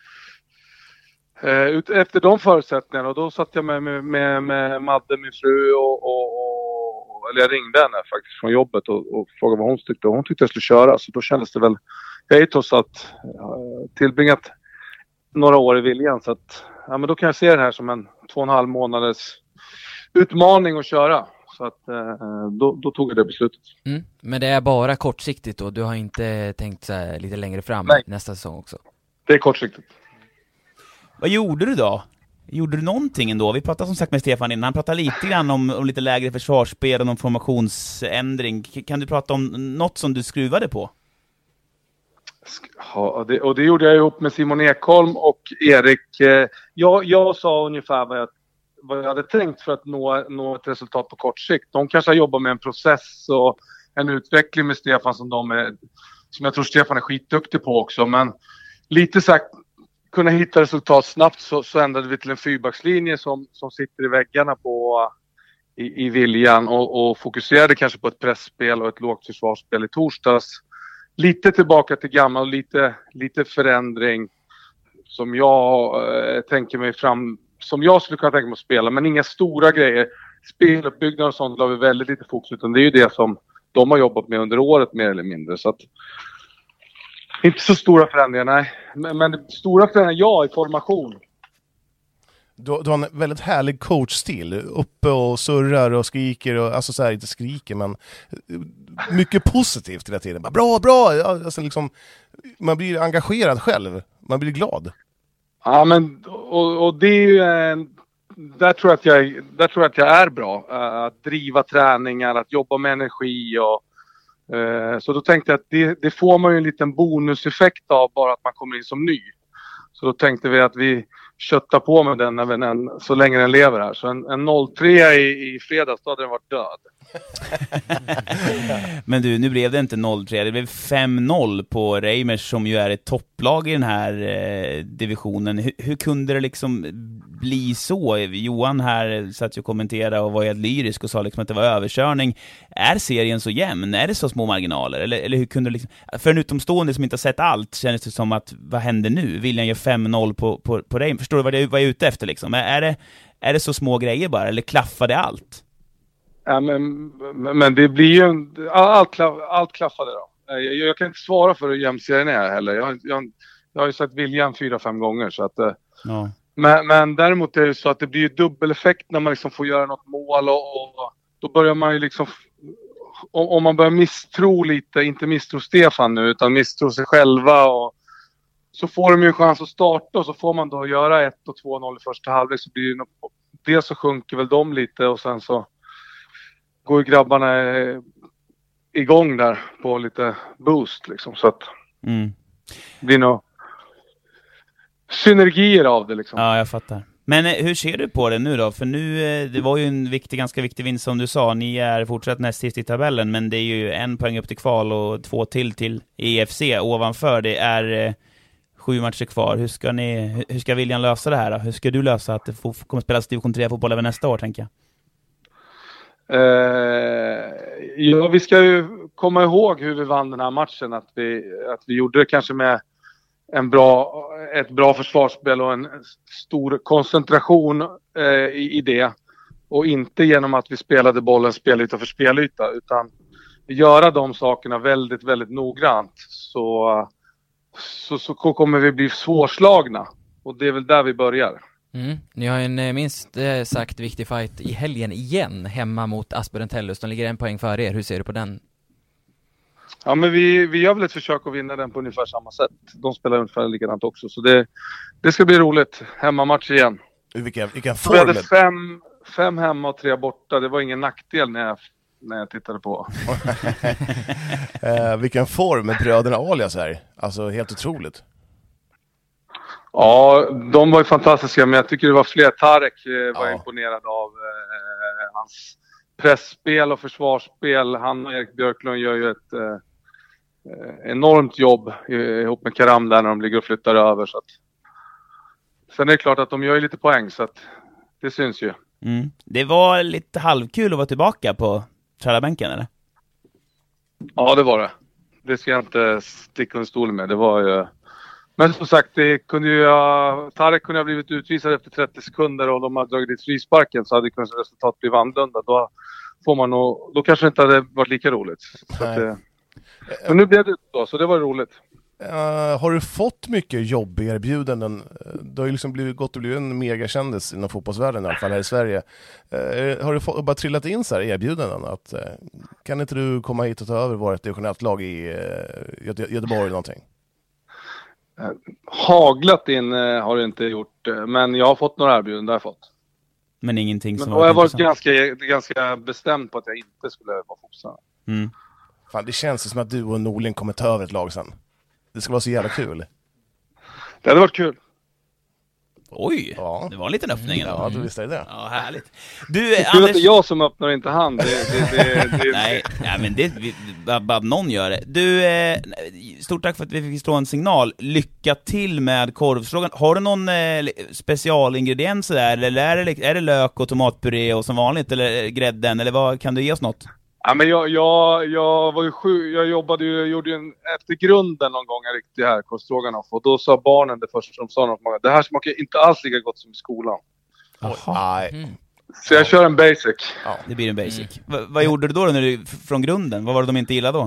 efter de förutsättningarna, och då satt jag med Madde, min fru, eller jag ringde henne faktiskt från jobbet och frågade vad hon tyckte. Hon tyckte jag skulle köra, så då kändes det väl, jag är trots att tillbringat några år i Viljan, så att ja, men då kan jag se det här som en 2,5 månaders utmaning att köra. Så att då tog jag det beslutet. Men det är bara kortsiktigt då? Du har inte tänkt så här lite längre fram nästa säsong också? Det är kortsiktigt. Vad gjorde du då? Gjorde du någonting ändå? Vi pratade som sagt med Stefan innan. Han pratade lite grann om lite lägre försvarsspel och någon formationsändring. Kan du prata om något som du skruvade på? Ja, det gjorde jag ihop med Simon Ekholm och Erik. Jag sa ungefär vad jag hade tänkt för att nå ett resultat på kort sikt. De kanske har jobbat med en process och en utveckling med Stefan som jag tror Stefan är skitduktig på också. Men lite sagt, kunna hitta resultat snabbt, så ändrade vi till en 4-backslinje som sitter i väggarna i Viljan och fokuserade kanske på ett pressspel och ett lågt försvarsspel i torsdags. Lite tillbaka till gammal, lite förändring som jag tänker mig fram, som jag skulle kunna tänka mig att spela, men inga stora grejer. Speluppbyggnad och sånt la vi väldigt lite fokus, utan det är ju det som de har jobbat med under året mer eller mindre, så att inte så stora förändringar, nej. Men stora förändringar, i formation. Du har en väldigt härlig coachstil. Uppe och surrar och skriker. Och, alltså så här, inte skriker, men mycket positivt hela tiden. Bra! Alltså liksom, man blir engagerad själv. Man blir glad. Ja, men och det är ju där tror jag att jag är bra. Att driva träningar, att jobba med energi och så då tänkte jag att det får man ju en liten bonuseffekt av bara att man kommer in som ny. Så då tänkte vi att vi köttar på med den även så länge den lever här. Så en 0-3 i fredags, då hade den varit död. Men du, nu blev det inte 0-3, det blev 5-0 på Reimers som ju är ett topplag i den här divisionen. Hur kunde det liksom bli så? Johan här satt ju och kommenterade och var helt lyrisk och sa liksom att det var överkörning. Är serien så jämn? Är det så små marginaler? Eller hur kunde det liksom... För en utomstående som inte har sett allt känns det som att, vad händer nu? Viljan gör 5-0 på Reimers. Förstår du vad jag är ute efter liksom? Är det så små grejer bara? Eller klaffar det allt? Ja, men det blir ju allt klaffade då. Jag kan inte svara för hur jämn serien är heller. Jag har ju sett Viljan 4-5 gånger, så att ja. Men däremot är det så att det blir ju dubbeleffekt när man liksom får göra något mål och då börjar man ju liksom, om man börjar misstro lite, inte misstro Stefan nu utan misstro sig själva, och så får de ju en chans att starta och så får man då göra 1 och 2-0 i första halvlek, så blir det så sjunker väl de lite och sen så går ju grabbarna igång där på lite boost liksom, så att det blir nog synergier av det liksom. Ja, jag fattar. Men hur ser du på det nu då? För nu, det var ju en ganska viktig vinst som du sa. Ni är fortsatt näst sist i tabellen, men det är ju 1 poäng upp till kval och 2 till EFC ovanför. Det är 7 matcher kvar. Hur ska Viljan lösa det här då? Hur ska du lösa att det kommer spelas division 3-fotboll även nästa år, tänker jag? Ja, vi ska ju komma ihåg hur vi vann den här matchen. Att vi gjorde det kanske med ett bra försvarsspel och en stor koncentration i det. Och inte genom att vi spelade bollen spelyta för spelyta, utan göra de sakerna väldigt, väldigt noggrant. Så kommer vi bli svårslagna. Och det är väl där vi börjar. Ni har en minst sagt viktig fight i helgen igen hemma mot Aspudden-Tellus. De ligger 1 poäng före er. Hur ser du på den? Ja, men vi gör väl ett försök att vinna den på ungefär samma sätt. De spelar ungefär likadant också. Så det ska bli roligt. Hemmamatch igen. Vilken form? Vi hade 5 hemma och 3 borta. Det var ingen nackdel när jag tittade på. Vilken form med bröderna Alias här. Alltså helt otroligt. Ja, de var ju fantastiska, men jag tycker det var fler. Tarek var imponerad av hans pressspel och försvarsspel. Han och Erik Björklund gör ju ett enormt jobb ihop med Karam där när de ligger och flyttar över. Så att... Sen är det klart att de gör ju lite poäng, så att det syns ju. Det var lite halvkul att vara tillbaka på trallarbänken, eller? Ja, det var det. Det ska jag inte sticka under stolen med. Det var ju... Men som sagt, Tarek kunde ha blivit utvisad efter 30 sekunder och de hade dragit dit frisparken, så hade kanske resultatet blivit annorlunda. Då kanske det inte hade varit lika roligt. Så att, men nu blev det så, så det var roligt. Har du fått mycket jobberbjudanden? Du har ju liksom blivit en megakändis inom fotbollsvärlden, i alla fall här i Sverige. Har du bara trillat in så här erbjudanden att kan inte du komma hit och ta över vårt divisionellt lag i Göteborg eller någonting? Haglat in har det inte gjort, men jag har fått några erbjudanden, där jag fått. Men ingenting som var intressant. Jag var ganska bestämd på att jag inte skulle vara fotbollstränare. Fan, det känns som att du och Norling kommer ta över ett lag sen. Det ska vara så jävla kul. Det hade varit kul. Oj, ja. Det var en liten öppning. Ja, du visste det. Ja, härligt. Du, Anders... Det är jag som öppnar, inte han. Nej, men bara någon gör det. Du, stort tack för att vi fick slå en signal. Lycka till med korvfrågan. Har du någon specialingrediens där? Eller är det lök och tomatpuré och som vanligt? Eller grädden? Eller vad, kan du ge oss något? Ja, men jag var ju sjuk. Jag gjorde ju efter grunden någon gång en riktig här korvstroganoff. Och då sa barnen det första som sa något. Det här smakar inte alls lika gott som i skolan. Så jag kör en basic. Ja, det blir en basic. Vad gjorde du då när du från grunden? Vad var det de inte gillade då?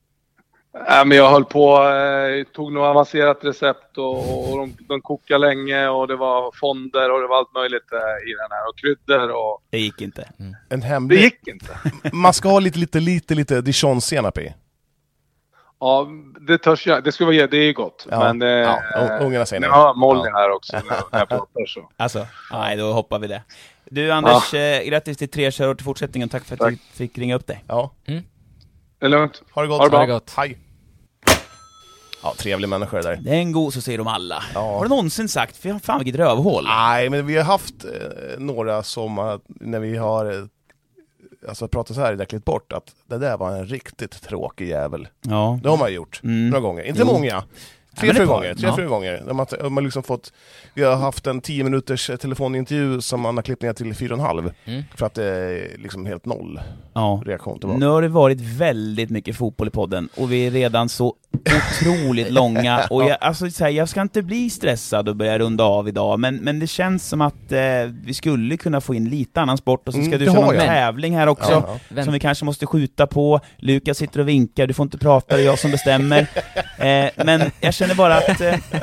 Men jag höll på, tog något avancerat recept och de kokade länge och det var fonder och det var allt möjligt i den här och kryddor och... Det gick inte. Det gick inte. Man ska ha lite Dijon-senap i. Ja, det törs jag. Det skulle vara det är gott. Ja. Men ungarna säger nej. Ja, Molly här också när jag pratar så. Alltså, nej, då hoppar vi det. Du Anders, grattis till 3 körår till fortsättningen. Tack för att vi fick ringa upp dig. Ja. Det är lugnt. Ha det gott. Ha det gott. Hej. Ja, trevliga människor där. Det är en god, så säger de alla. Ja. Har du någonsin sagt, fan vilket rövhål? Nej, men vi har haft några som när vi har pratat så här i bort att det där var en riktigt tråkig jävel. Ja. Det har man gjort några gånger. Inte många. 3-4 gånger. De har liksom vi har haft en 10 minuters telefonintervju som man har klippt ner till 4,5 för att det är liksom helt noll reaktion tillbaka. Nu har det varit väldigt mycket fotboll i podden och vi är redan så otroligt långa och jag ska inte bli stressad och börja runda av idag, men det känns som att vi skulle kunna få in lite annan sport och så ska du köra någon tävling här också som vi kanske måste skjuta på. Lukas sitter och vinkar, du får inte prata, det är jag som bestämmer. Men jag känner bara att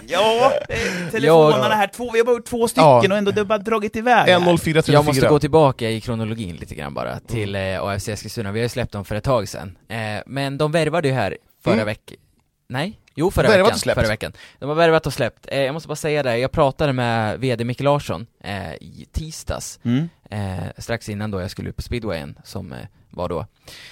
telefonerna här, vi har bara gjort 2 stycken och ändå det har bara dragit iväg. 1.04.34. Jag måste gå tillbaka i kronologin lite grann bara till AFC Eskilstuna. Vi har ju släppt dem för ett tag sedan. Men de värvade ju här förra veckan. Nej? Jo, förra veckan. De har värvat och släppt. Jag måste bara säga det, jag pratade med vd Micke Larsson i tisdags. Strax innan då jag skulle upp på Speedwayen som var då.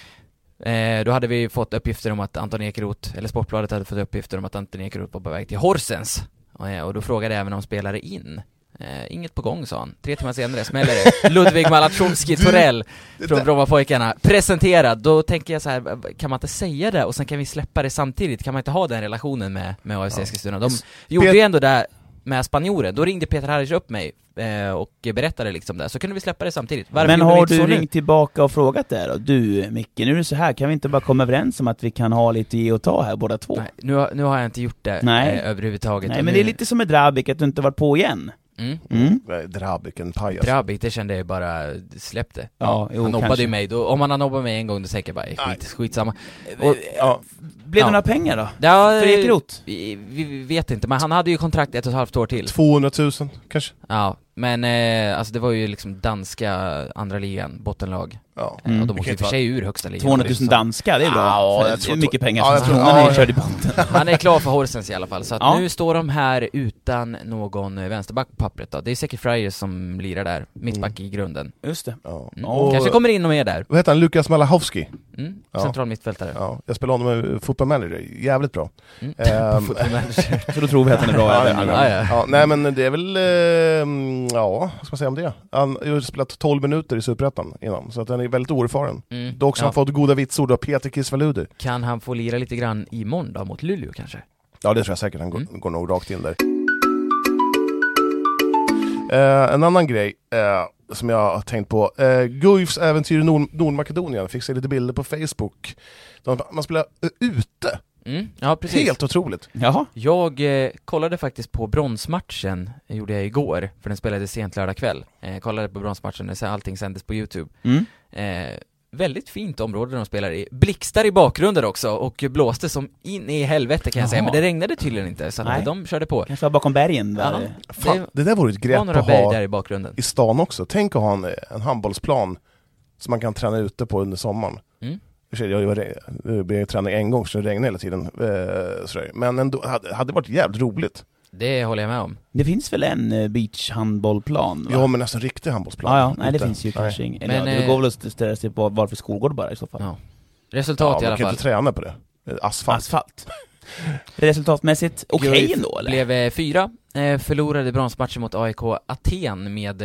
Då hade vi fått uppgifter om att Anton Ekeroth, eller Sportbladet hade fått uppgifter om att Anton Ekeroth var på väg till Horsens. Och då frågade jag även om spelare in. Inget på gång, sa han. 3 timmar senare smäller det. Ludvig Malaczowski Torell från Brommapojkarna presenterad. Då tänker jag så här, kan man inte säga det och sen kan vi släppa det samtidigt? Kan man inte ha den relationen med AFC Eskilstuna? De gjorde ju ändå det med spanjoren. Då ringde Peter Harris upp mig och berättade liksom det. Så kunde vi släppa det samtidigt. Men har du ringt tillbaka och frågat det då? Du, Micke, nu är det så här. Kan vi inte bara komma överens om att vi kan ha lite ge och ta här båda två? Nej, nu har jag inte gjort det överhuvudtaget. Nej, men det är lite som med Drabik att du inte varit på igen. Drabik, en pajas. Drabik, det kände jag bara släppte. Han nobbade ju mig. Om han har nobbat mig en gång, då säger jag bara skitsamma. Blev det några pengar då? Ja, för Ekeroth? Vi vet inte, men han hade ju kontrakt 1,5 år till. 200 000 kanske. Ja, men alltså det var ju liksom danska andra ligan, bottenlag. Ja. Och de åkte i och för sig ur högsta ligan. 200 000 danska, det är bra. Ja, det är mycket pengar som är körd i botten. Han är klar för Horsens i alla fall. Så att nu står de här utan någon vänsterback på pappret då. Det är säkert Friars som lirar där, mittback i grunden. Just det. Kanske kommer in och med där. Vad heter han? Lukas Malachowski. Central mittfältare. Ja, jag spelar honom med Football Manager. Jävligt bra. Så då tror vi att han är bra. Nej, men det är väl vad ska man säga om det? Han har spelat 12 minuter i Superettan innan, så att han är väldigt oerfaren. Dock har han fått goda vitsord av Peter Kisvaludu. Kan han få lira lite grann i måndag mot Luleå kanske? Ja, det tror jag säkert. Han går nog rakt in där. En annan grej som jag har tänkt på. Guifs äventyr i Nordmakedonien. Fick se lite bilder på Facebook. Man spelar ute. Ja, precis. Helt otroligt. Jaha. Jag kollade faktiskt på bronsmatchen, gjorde jag igår, för den spelade sent lördag kväll. Kollade på bronsmatchen, när allting sändes på YouTube. Väldigt fint område de spelar i. Blixtar i bakgrunden också, och blåste som in i helvete kan jag säga. Men det regnade tydligen inte, så att de körde på. Kanske var bakom bergen där. Fan, det där vore ett grepp att ha ha där i bakgrunden. I stan också. Tänk att ha en handbollsplan som man kan träna ute på under sommaren. Jag tränade en gång så det regnade hela tiden. Men ändå hade varit jävligt roligt. Det håller jag med om. Det finns väl en beachhandbollplan? Ja, men nästan riktig handbollsplan. Ja. Nej, det finns ju kanske ingen. Men det går väl att ställa sig på varför skolgård bara i så fall. Ja. Resultat i alla fall. Man kan inte träna på det. Asfalt. Resultatmässigt okej ändå, eller? Blev 4. Förlorade bronsmatchen mot AIK Aten med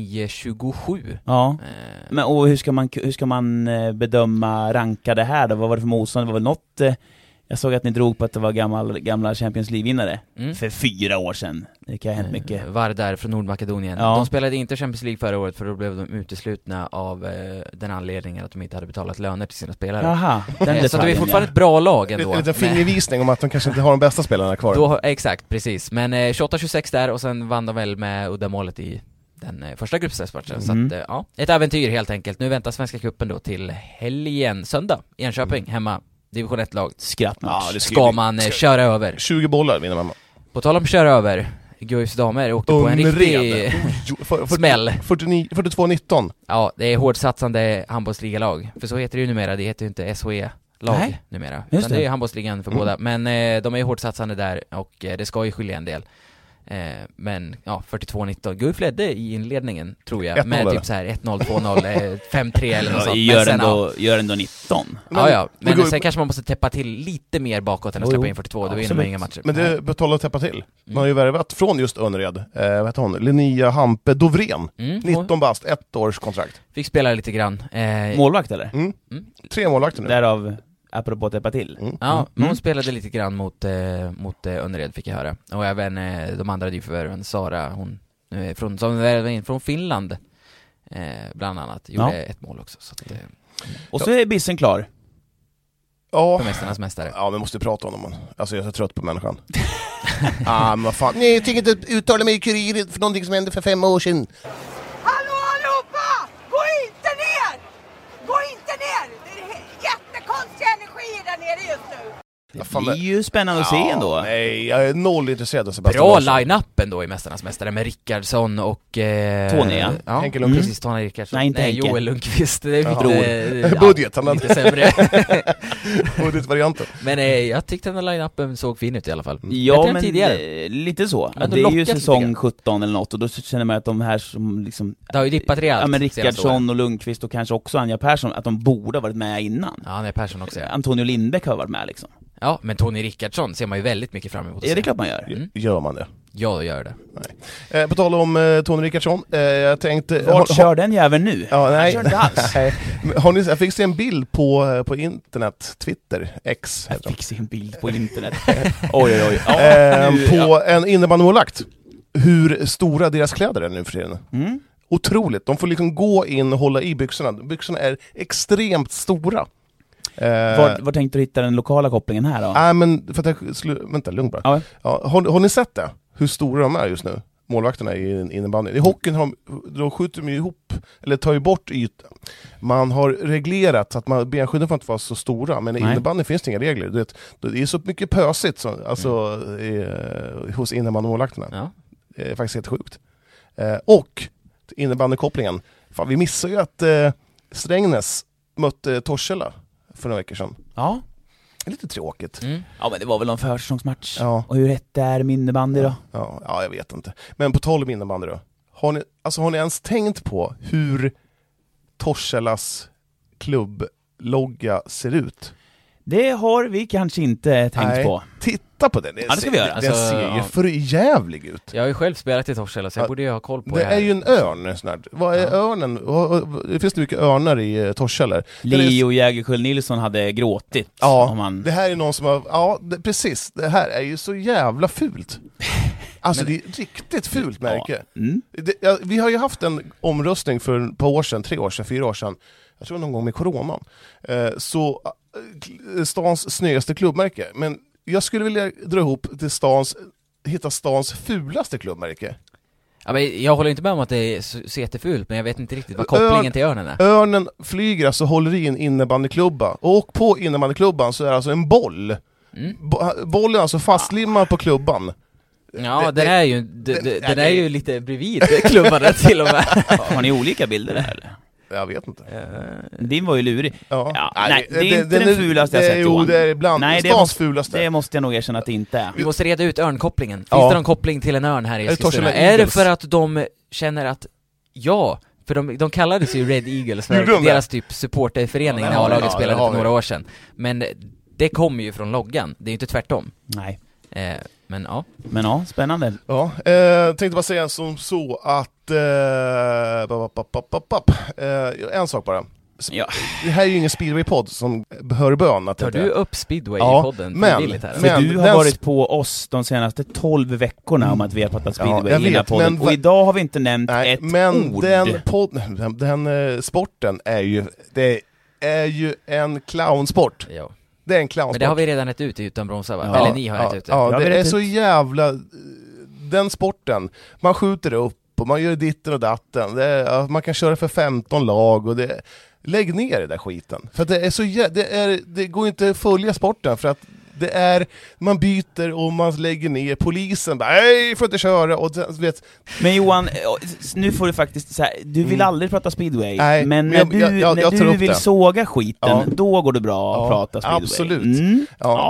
29-27. Ja. Men och hur ska man bedöma ranka det här då? Vad var det för motstånd? Det var väl något... Jag såg att ni drog på att det var gamla Champions League-vinnare för 4 år sedan. Det kan ha hänt mycket. Vardar från Nordmakedonien. Ja. De spelade inte Champions League förra året, för då blev de uteslutna av den anledningen att de inte hade betalat löner till sina spelare. Jaha, så det är fortfarande ett bra lag ändå. En liten fingervisning om att de kanske inte har de bästa spelarna kvar. Exakt, precis. Men 28-26 där, och sen vann de väl med uddamålet i den första gruppspelsmatchen. Så att, ett äventyr helt enkelt. Nu väntar Svenska cupen då till helgen, söndag, Enköping, hemma. Division 1-lag. Skrattmatch. Ska man köra över. 20 bollar vinner man. På tal om köra över, Guifs damer åkte på en riktig smäll. 42-19. Ja, det är hårdsatsande handbollsligalag. För så heter det ju numera, det heter ju inte SHE-lag numera. Utan det är handbollsligan för båda. Men de är hårdsatsande där, och det ska ju skilja en del. Men 42-19. Guif ledde i inledningen, tror jag, med typ så här 1-0, 2-0, 5-3 eller något sånt. Gör ändå 19. Men sen kanske man måste täppa till lite mer bakåt än att släppa in 42. Det vinner man inga matcher. Men det betalar att täppa till. Man har ju värvat från just Önnered. Vad heter hon? Linnea Hampe Dovrén. 19 bast, 1 års kontrakt. Fick spela lite grann. Målvakt eller? 3 målvakter nu. Därav apropå att täppa till. Ja, men hon spelade lite grann mot Önnered, fick jag höra. Och även de andra förvärven, Sara, hon från Finland bland annat, gjorde ett mål också. Så att, och så är Bissen klar. Ja. För mästarnas mästare. Ja, vi måste prata om honom. Alltså jag är så trött på människan. Men vad fan. Nej, jag tänker inte uttala mig i Kuriren för någonting som hände för 5 år sedan. Hallå allihopa! Gå inte ner! Gå inte ner! Det är jättekonstig energi där nere just nu. Det blir ju spännande att se ändå. Nej, jag är noll intresserad av Sebastian Bra Larsson. line-upen då i Mästarnas mästare med Rickardsson och Tony, ja. Henke Lundqvist. Precis, Tony Rickardsson. Nej, inte Henke. Joel Lundqvist. Det är budget, han lite sämre. Budgetvarianten. Men jag tyckte den här line-upen såg fin ut i alla fall. Ja, men lite så. Men det är ju säsong 17 eller något, och då känner man att de här som liksom... Det har ju dippat rejält. Ja, men Rickardsson och Lundqvist och kanske också Anja Persson, att de borde ha varit med innan. Ja, Anja Persson också. Antonio Lindbäck har varit med liksom. Ja, men Tony Rickardsson ser man ju väldigt mycket fram emot. Ja, det är klart man gör. Gör man det? Ja, det gör det. Nej. På tal om Tony Rickardsson, jag tänkte... Vart kör den jäveln nu? Ja, nej. Jag kör inte alls. Jag fick se en bild på internet, Twitter, X. Jag fick se en bild på internet. Oj. På en innebandymålvakt. Hur stora deras kläder är nu för tiden. Otroligt. De får liksom gå in och hålla i byxorna. Byxorna är extremt stora. Var tänkte du hitta den lokala kopplingen här då? Nej, men för att vänta, lugn bara. Ja, har ni sett det? Hur stora de är just nu? Målvakterna i innebandy. I hockeyn de skjuter de ihop, eller tar ju bort ytan. Man har reglerat så att benskydden får inte vara så stora, men i innebandy finns det inga regler. Det är så mycket pösigt hos innebandymålvakterna. Ja. Det är faktiskt helt sjukt. Och innebandykopplingen. Fan, vi missar ju att Strängnäs mötte Torshälla för några veckor sedan. Ja. Det är lite tråkigt. Ja, men det var väl någon försäsongsmatch. Ja. Och hur rätt är med innebandy då? Ja, jag vet inte. Men på tal om innebandy då. Har ni ens tänkt på hur Torshällas klubblogga ser ut? Det har vi kanske inte tänkt på. Titta på den. Det ska vi göra. Den ser ju för jävlig ut. Jag har ju själv spelat i Torshälla, så jag borde ju ha koll på det. Det är ju en örn snart. Vad är örnen? Det finns det mycket örnar i Torshälla. Leo Jägerskiöld Nilsson hade gråtit. Ja, det här är någon som har... Ja, precis. Det här är ju så jävla fult. Alltså det är ett riktigt fult märke. Vi har ju haft en omröstning för ett par år sedan, 3 år sedan, 4 år sedan. Jag tror någon gång med coronan. Så stans snöigaste klubbmärke. Men jag skulle vilja dra ihop till hitta stans fulaste klubbmärke. Ja, men jag håller inte med om att det är så jättefult, men jag vet inte riktigt vad kopplingen till örnen är. Örnen flyger alltså, håller i en innebandyklubba. Och på innebandyklubban så är det alltså en boll. Bollen är alltså fastlimmad på klubban. Ja, den är ju lite bredvid klubban till och med. Har ni olika bilder där eller? Jag vet inte. Din var ju lurig. Ja. Nej, det är inte den fulaste jag sett, Johan. Jo, det är ibland stans fulaste. Det måste jag nog erkänna att det inte är. Vi måste reda ut örnkopplingen. Finns det någon koppling till en örn här i Eskilstuna? Är det för att de känner att för de kallades ju Red Eagles för deras typ supporterförening när A-laget spelade för några år sedan. Men det kommer ju från loggan. Det är ju inte tvärtom. Nej. Men spännande. Ja, tänkte bara säga som så att en sak bara. Ja. Det här är ju ingen Speedway-podd som hör bön att tar du upp Speedway i podden? Men du har varit på oss de senaste 12 veckorna om att vi har pratat Speedway i den här podden. Och idag har vi inte nämnt ett ord. Den sporten är ju en clownsport. Ja. Det är en clownsport. Men det har vi redan rätt ut utan bromsar, va? Eller ni har rätt ut. Ja, det är så jävla... Den sporten, man skjuter upp och man gör ditten och datten. Man kan köra för 15 lag och det... Lägg ner det där skiten. För att det är så det går inte att följa sporten för att det är, man byter och man lägger ner. Polisen bara, nej, får inte köra och vet. Men Johan, nu får du faktiskt så här, du vill aldrig prata Speedway. Nej, men när du vill såga skiten, då går det bra att prata Speedway. Absolut.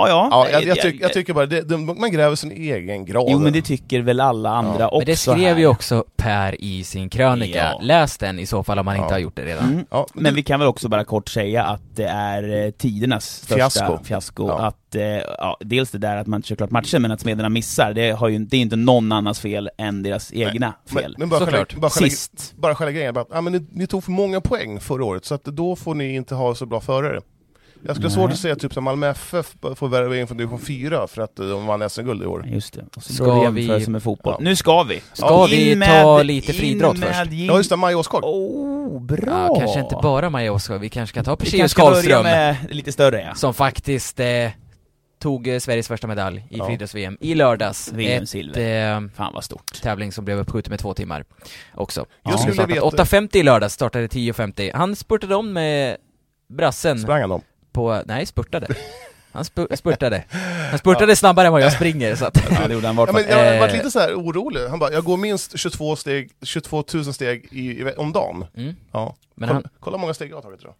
Jag tycker bara man gräver sin egen grav. Jo, men det tycker väl alla andra också. Men det skrev ju också Per i sin krönika. Ja. Läs den i så fall om man inte har gjort det redan. Men vi kan väl också bara kort säga att det är tidernas största fiasko. Att dels det där att man inte kör klart matchen, men att Smederna missar, det är inte någon annans fel än deras egna fel. Men bara själva grejen, men ni tog för många poäng förra året, så att då får ni inte ha så bra förare. Jag skulle svårt att säga typ som Malmö FF får värva in från division 4 för att de vann SM-guld i år. Just det. Och så ska vi jämföra med fotboll. Nu ska vi. Ska vi ta lite friidrott först? Ja, just det, Maja Oskar. Bra. Ja, kanske inte bara Maja Oskar. Vi kanske kan ta Perseus Karlström med lite större, som faktiskt tog Sveriges första medalj i friidrotts-VM i lördags. VM-silver. Fan vad stort. Tävling som blev uppskjuten med 2 timmar också. 8:50 i lördags, startade 10:50. Han spurtade om med brassen. Sprang han om? Spurtade. Han spurtade snabbare än vad jag springer, så att det gjorde han men jag var lite så här orolig. Han bara, jag går minst 22 000 steg om dagen. Ja. Men kolla många steg jag har tagit, tror jag.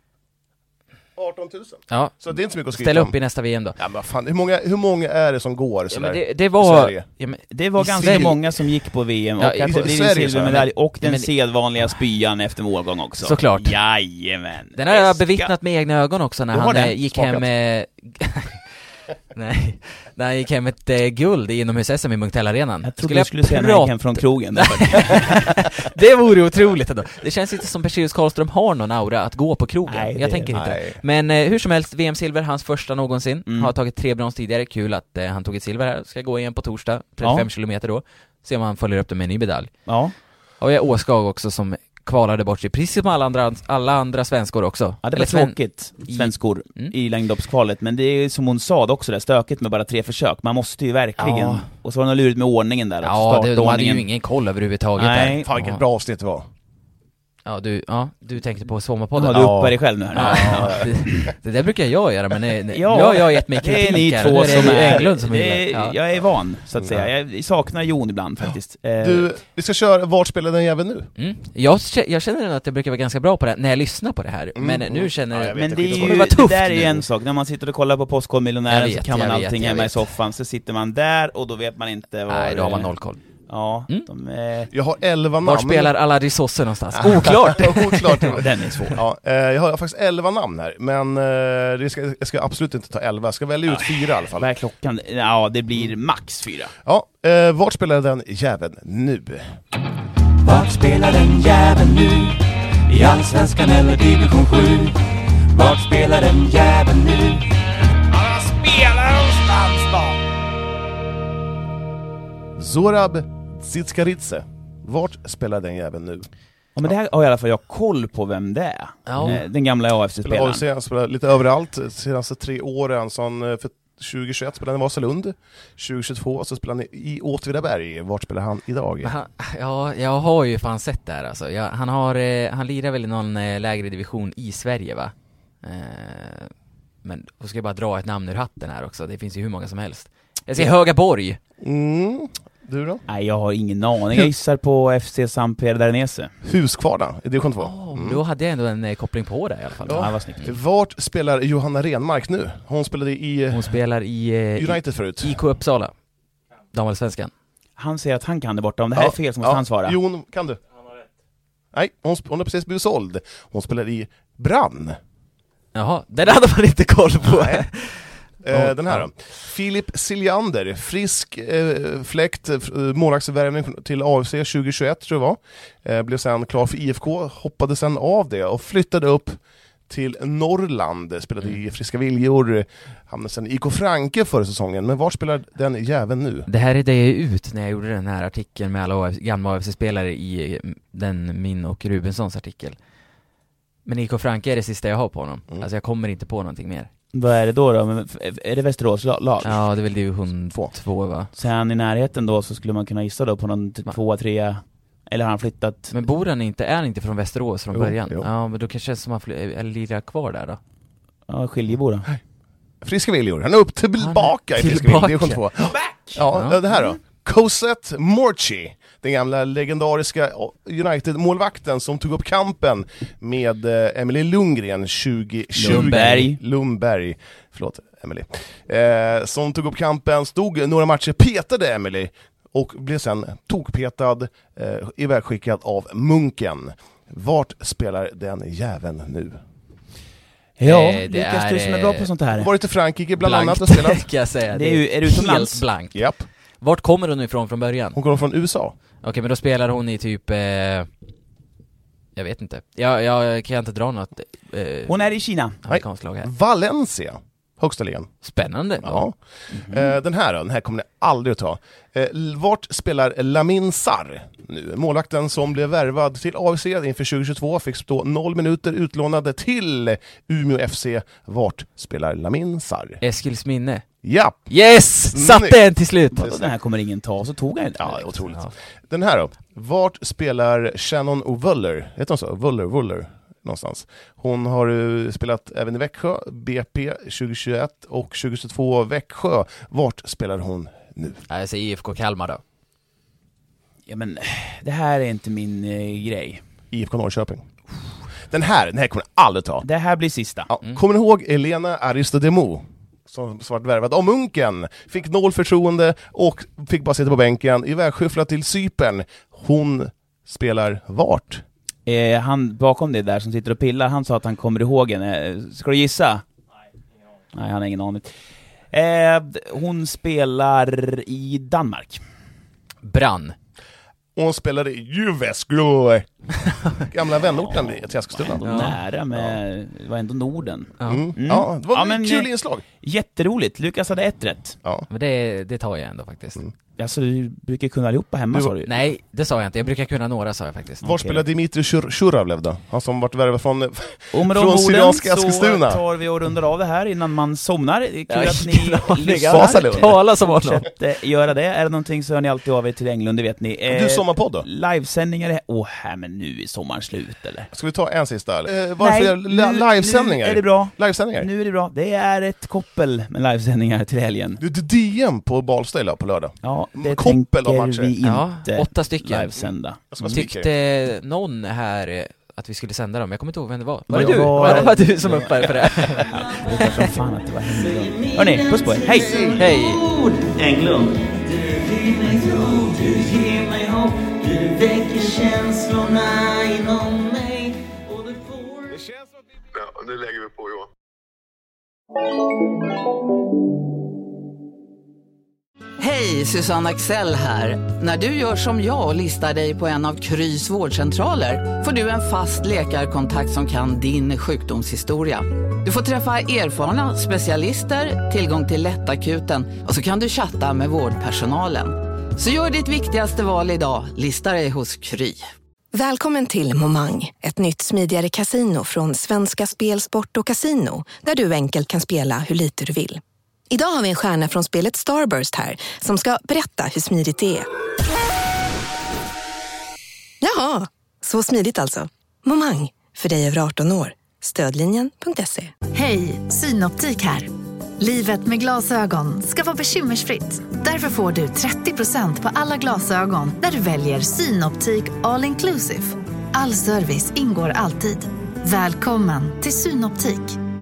18 000. Ja. Så det är inte så mycket att skryta om. Ställ upp i nästa VM då. Ja, men fan, hur många är det som går så där? Det var ganska många som gick på VM och att det blir en silvermedalj och den sedvanliga spyan efter målgång också. Såklart. Jajamän. Den har jag bevittnat med egna ögon också när han gick hem med... Nej, när han gick hem ett guld i inomhus-SM i Munktell-arenan. Jag trodde jag skulle säga när jag gick hem från krogen. Det vore otroligt ändå. Det känns inte som Perseus Karlström har någon aura att gå på krogen. Jag tänker inte. Men hur som helst, VM-silver, hans första någonsin. Har tagit 3 brons tidigare. Kul att han tog ett silver här. Ska gå igen på torsdag, 35 kilometer då. Se om han följer upp det med en ny medalj. Ja. Och vi har Åskag också som kvalade bort sig, precis som alla andra svenskor också. Ja, det var tråkigt, svenskor i längdloppskvalet, men det är som hon sa också, det stökigt med bara 3 försök. Man måste ju verkligen, och så var det lurigt med ordningen där. De hade ju ingen koll överhuvudtaget. Nej. Fan, vilket bra avsnitt det var. Du tänkte på Sommarpodden. Ja, du uppar dig själv nu här. Det där brukar jag göra, men jag har gett mig kritik. Det är ni två som är Englund som jag är van, så att säga. Jag saknar Jon ibland faktiskt. Vi ska köra Vart spelar den jäveln nu? Jag känner att jag brukar vara ganska bra på det när jag lyssnar på det här. Men nu känner jag... Men det är ju, det där är ju en sak. När man sitter och kollar på Postkodmiljonären så kan man allting hemma i soffan. Så sitter man där och då vet man inte vad... Nej, då har man noll koll. Ja, jag har 11 namn. Var spelar alla resurser någonstans? Oklart. Den är svår. Ja, jag har faktiskt 11 namn här, men jag ska absolut inte ta 11. Jag ska välja ut 4 i alla fall. Vad är klockan? Ja, det blir max 4. Ja, vart spelar den jäveln nu? Vart spelar den jäveln nu? I Allsvenskan eller division 7? Vart spelar den jäveln nu? Han spelar någonstans då. Zorab Zitskaridze. Vart spelar den jäveln nu? Ja, men det här har i alla fall jag koll på vem det är. Ja. Den gamla AFC-spelaren. Han spelar lite överallt de senaste 3 åren. För 2021 spelade han i Vasalund. 2022 så spelade han i Åtvidaberg. Vart spelar han idag? Ja, jag har ju fan sett det här alltså. Han lirar väl i någon lägre division i Sverige, va? Men då ska jag bara dra ett namn ur hatten här också. Det finns ju hur många som helst. Jag säger Högaborg. Du då? Nej, jag har ingen aning. Jag gissar på FC Sampere Daranese. Huskvarna, i division 2. Då hade jag ändå en koppling på det i alla fall. Ja. Vad snyggt. Vart spelar Johanna Renmark nu? Hon spelar i United förut. IK Uppsala. Damallsvenskan. Han säger att han kan det borta. Om det här är fel så måste han svara. Jon, kan du? Han har rätt. Nej, hon har precis blivit såld. Hon spelar i Brann. Jaha, den hade man inte koll på. Den här då. Filip Siljander, frisk fläkt, målvaktsvärvning till AFC 2021 tror jag var. Blev sen klar för IFK, hoppade sen av det och flyttade upp till Norrland, spelade i Friska Viljor, hamnade sen i IK Franke förra säsongen. Men var spelar den jäveln nu? Det här är det ut när jag gjorde den här artikeln med alla gamla AFC-spelare i min och Rubenssons artikel. Men IK Franke är det sista jag har på honom. Alltså jag kommer inte på någonting mer. Vad är det då? Men är det Västerås lag? Ja, det är väl division 2, va? Sen i närheten då så skulle man kunna gissa då på någon 2, 3, eller har han flyttat? Men bor han inte, är han inte från Västerås från början? Jo. Ja, men då kanske det som att han lirar kvar där då. Ja, Skiljebo då. Friska Viljor, han är upp tillbaka i Friska Viljor, division 2. Ja, det här då. Cosette Morchi, den gamla legendariska United-målvakten som tog upp kampen med Emily Lundgren 2020. Lundberg. Förlåt, Emily. Som tog upp kampen, stod några matcher, petade Emily och blev sen tokpetad, ivägskickad av Munken. Vart spelar den jäveln nu? Ja, Lukas, du som är bra på sånt här. Varit i Frankrike bland annat och spelat. Kan jag säga. Det är ju, är du utomlands? Helt blankt. Japp. Vart kommer hon ifrån från början? Hon kommer från USA. Okej, men då spelar hon i typ... jag vet inte. Jag kan inte dra något... hon är i Kina. Amerikansk här. Valencia. Högsta ligan. Spännande. Ja. Den här kommer ni aldrig att ta. Vart spelar Lamin Sarr nu? Målvakten som blev värvad till AFC inför 2022 fick stå 0 minuter utlånade till Umeå FC. Vart spelar Lamin Sarr? Eskilsminne. Ja. Yes! Satte en till slut. Den här kommer ingen ta, så tog han inte. Ja, otroligt. Ja. Den här då. Vart spelar Shannon O'Vuller? Heter hon så? Vuller. Någonstans. Hon har spelat även i Växjö, BP 2021 och 2022 Växjö. Vart spelar hon nu? Jag säger IFK Kalmar då. Ja, men det här är inte min grej. IFK Norrköping. Den här kommer jag aldrig ta. Det här blir sista. Ja. Kommer ni ihåg Elena Aristodemo? Som svart värvad av Munken. Fick 0 förtroende och fick bara sitta på bänken. Ivägskyfflat till Cypern. Hon spelar vart? Han bakom det där som sitter och pillar, han sa att han kommer ihåg henne. Ska du gissa? Nej, han har ingen aning. Hon spelar i Danmark. Brann. Hon spelade i Jyväskylä. Gamla vänorten i Eskilstuna. Nära med, det var ändå Norden. Ja, det var en kul inslag. Jätteroligt, Lukas hade 1 rätt. Ja. Men det tar jag ändå faktiskt. Alltså, du brukar kunna allihopa hemma, sa du? Nej, det sa jag inte. Jag brukar kunna några, sa jag faktiskt. Var spelar Dimitri Shuravlev då? Han som varit värvad från Syrianska Eskilstuna. Så tar vi och rundar av det här innan man somnar. Det är kul att ni lyssnar. Tala som honom. Fortsätt göra det. Är det någonting så hör ni alltid av er till Englund, det vet ni. Du sommarpodd då? Livesändningar. Här, men nu är sommaren slut, eller? Ska vi ta en sista? Varför livesändningar? Nu är det bra. Livesändningar? Nu är det bra. Det är ett koppel med livesändningar till helgen. Du DM på Ballstyle på lördag. Ja, det koppel av matcher. Vi inte 8 stycken. Livesända. Tyckte någon här att vi skulle sända dem. Jag kommer inte ihåg vem det var. Var det du? Var det du som uppade för det? Det var som fan att det var Englund. Hörrni, puss på er. Hej! Hej! Englund. Du ger mig tro, du ger mig hopp. Du väcker känslorna inom mig. Och du får... Det känns som att vi... Ja, det lägger vi på, Johan. Hej, Susanne Axel här. När du gör som jag och listar dig på en av Krys vårdcentraler får du en fast läkarkontakt som kan din sjukdomshistoria. Du får träffa erfarna specialister, tillgång till lättakuten och så kan du chatta med vårdpersonalen. Så gör ditt viktigaste val idag. Lista dig hos Kry. Välkommen till Momang, ett nytt smidigare casino från Svenska Spel, Sport och Casino, där du enkelt kan spela hur lite du vill. Idag har vi en stjärna från spelet Starburst här, som ska berätta hur smidigt det är. Jaha, så smidigt alltså. Momang, för dig över 18 år. Stödlinjen.se. Hej, Synoptik här. Livet med glasögon ska vara bekymmersfritt. Därför får du 30% på alla glasögon när du väljer Synoptik All Inclusive. All service ingår alltid. Välkommen till Synoptik.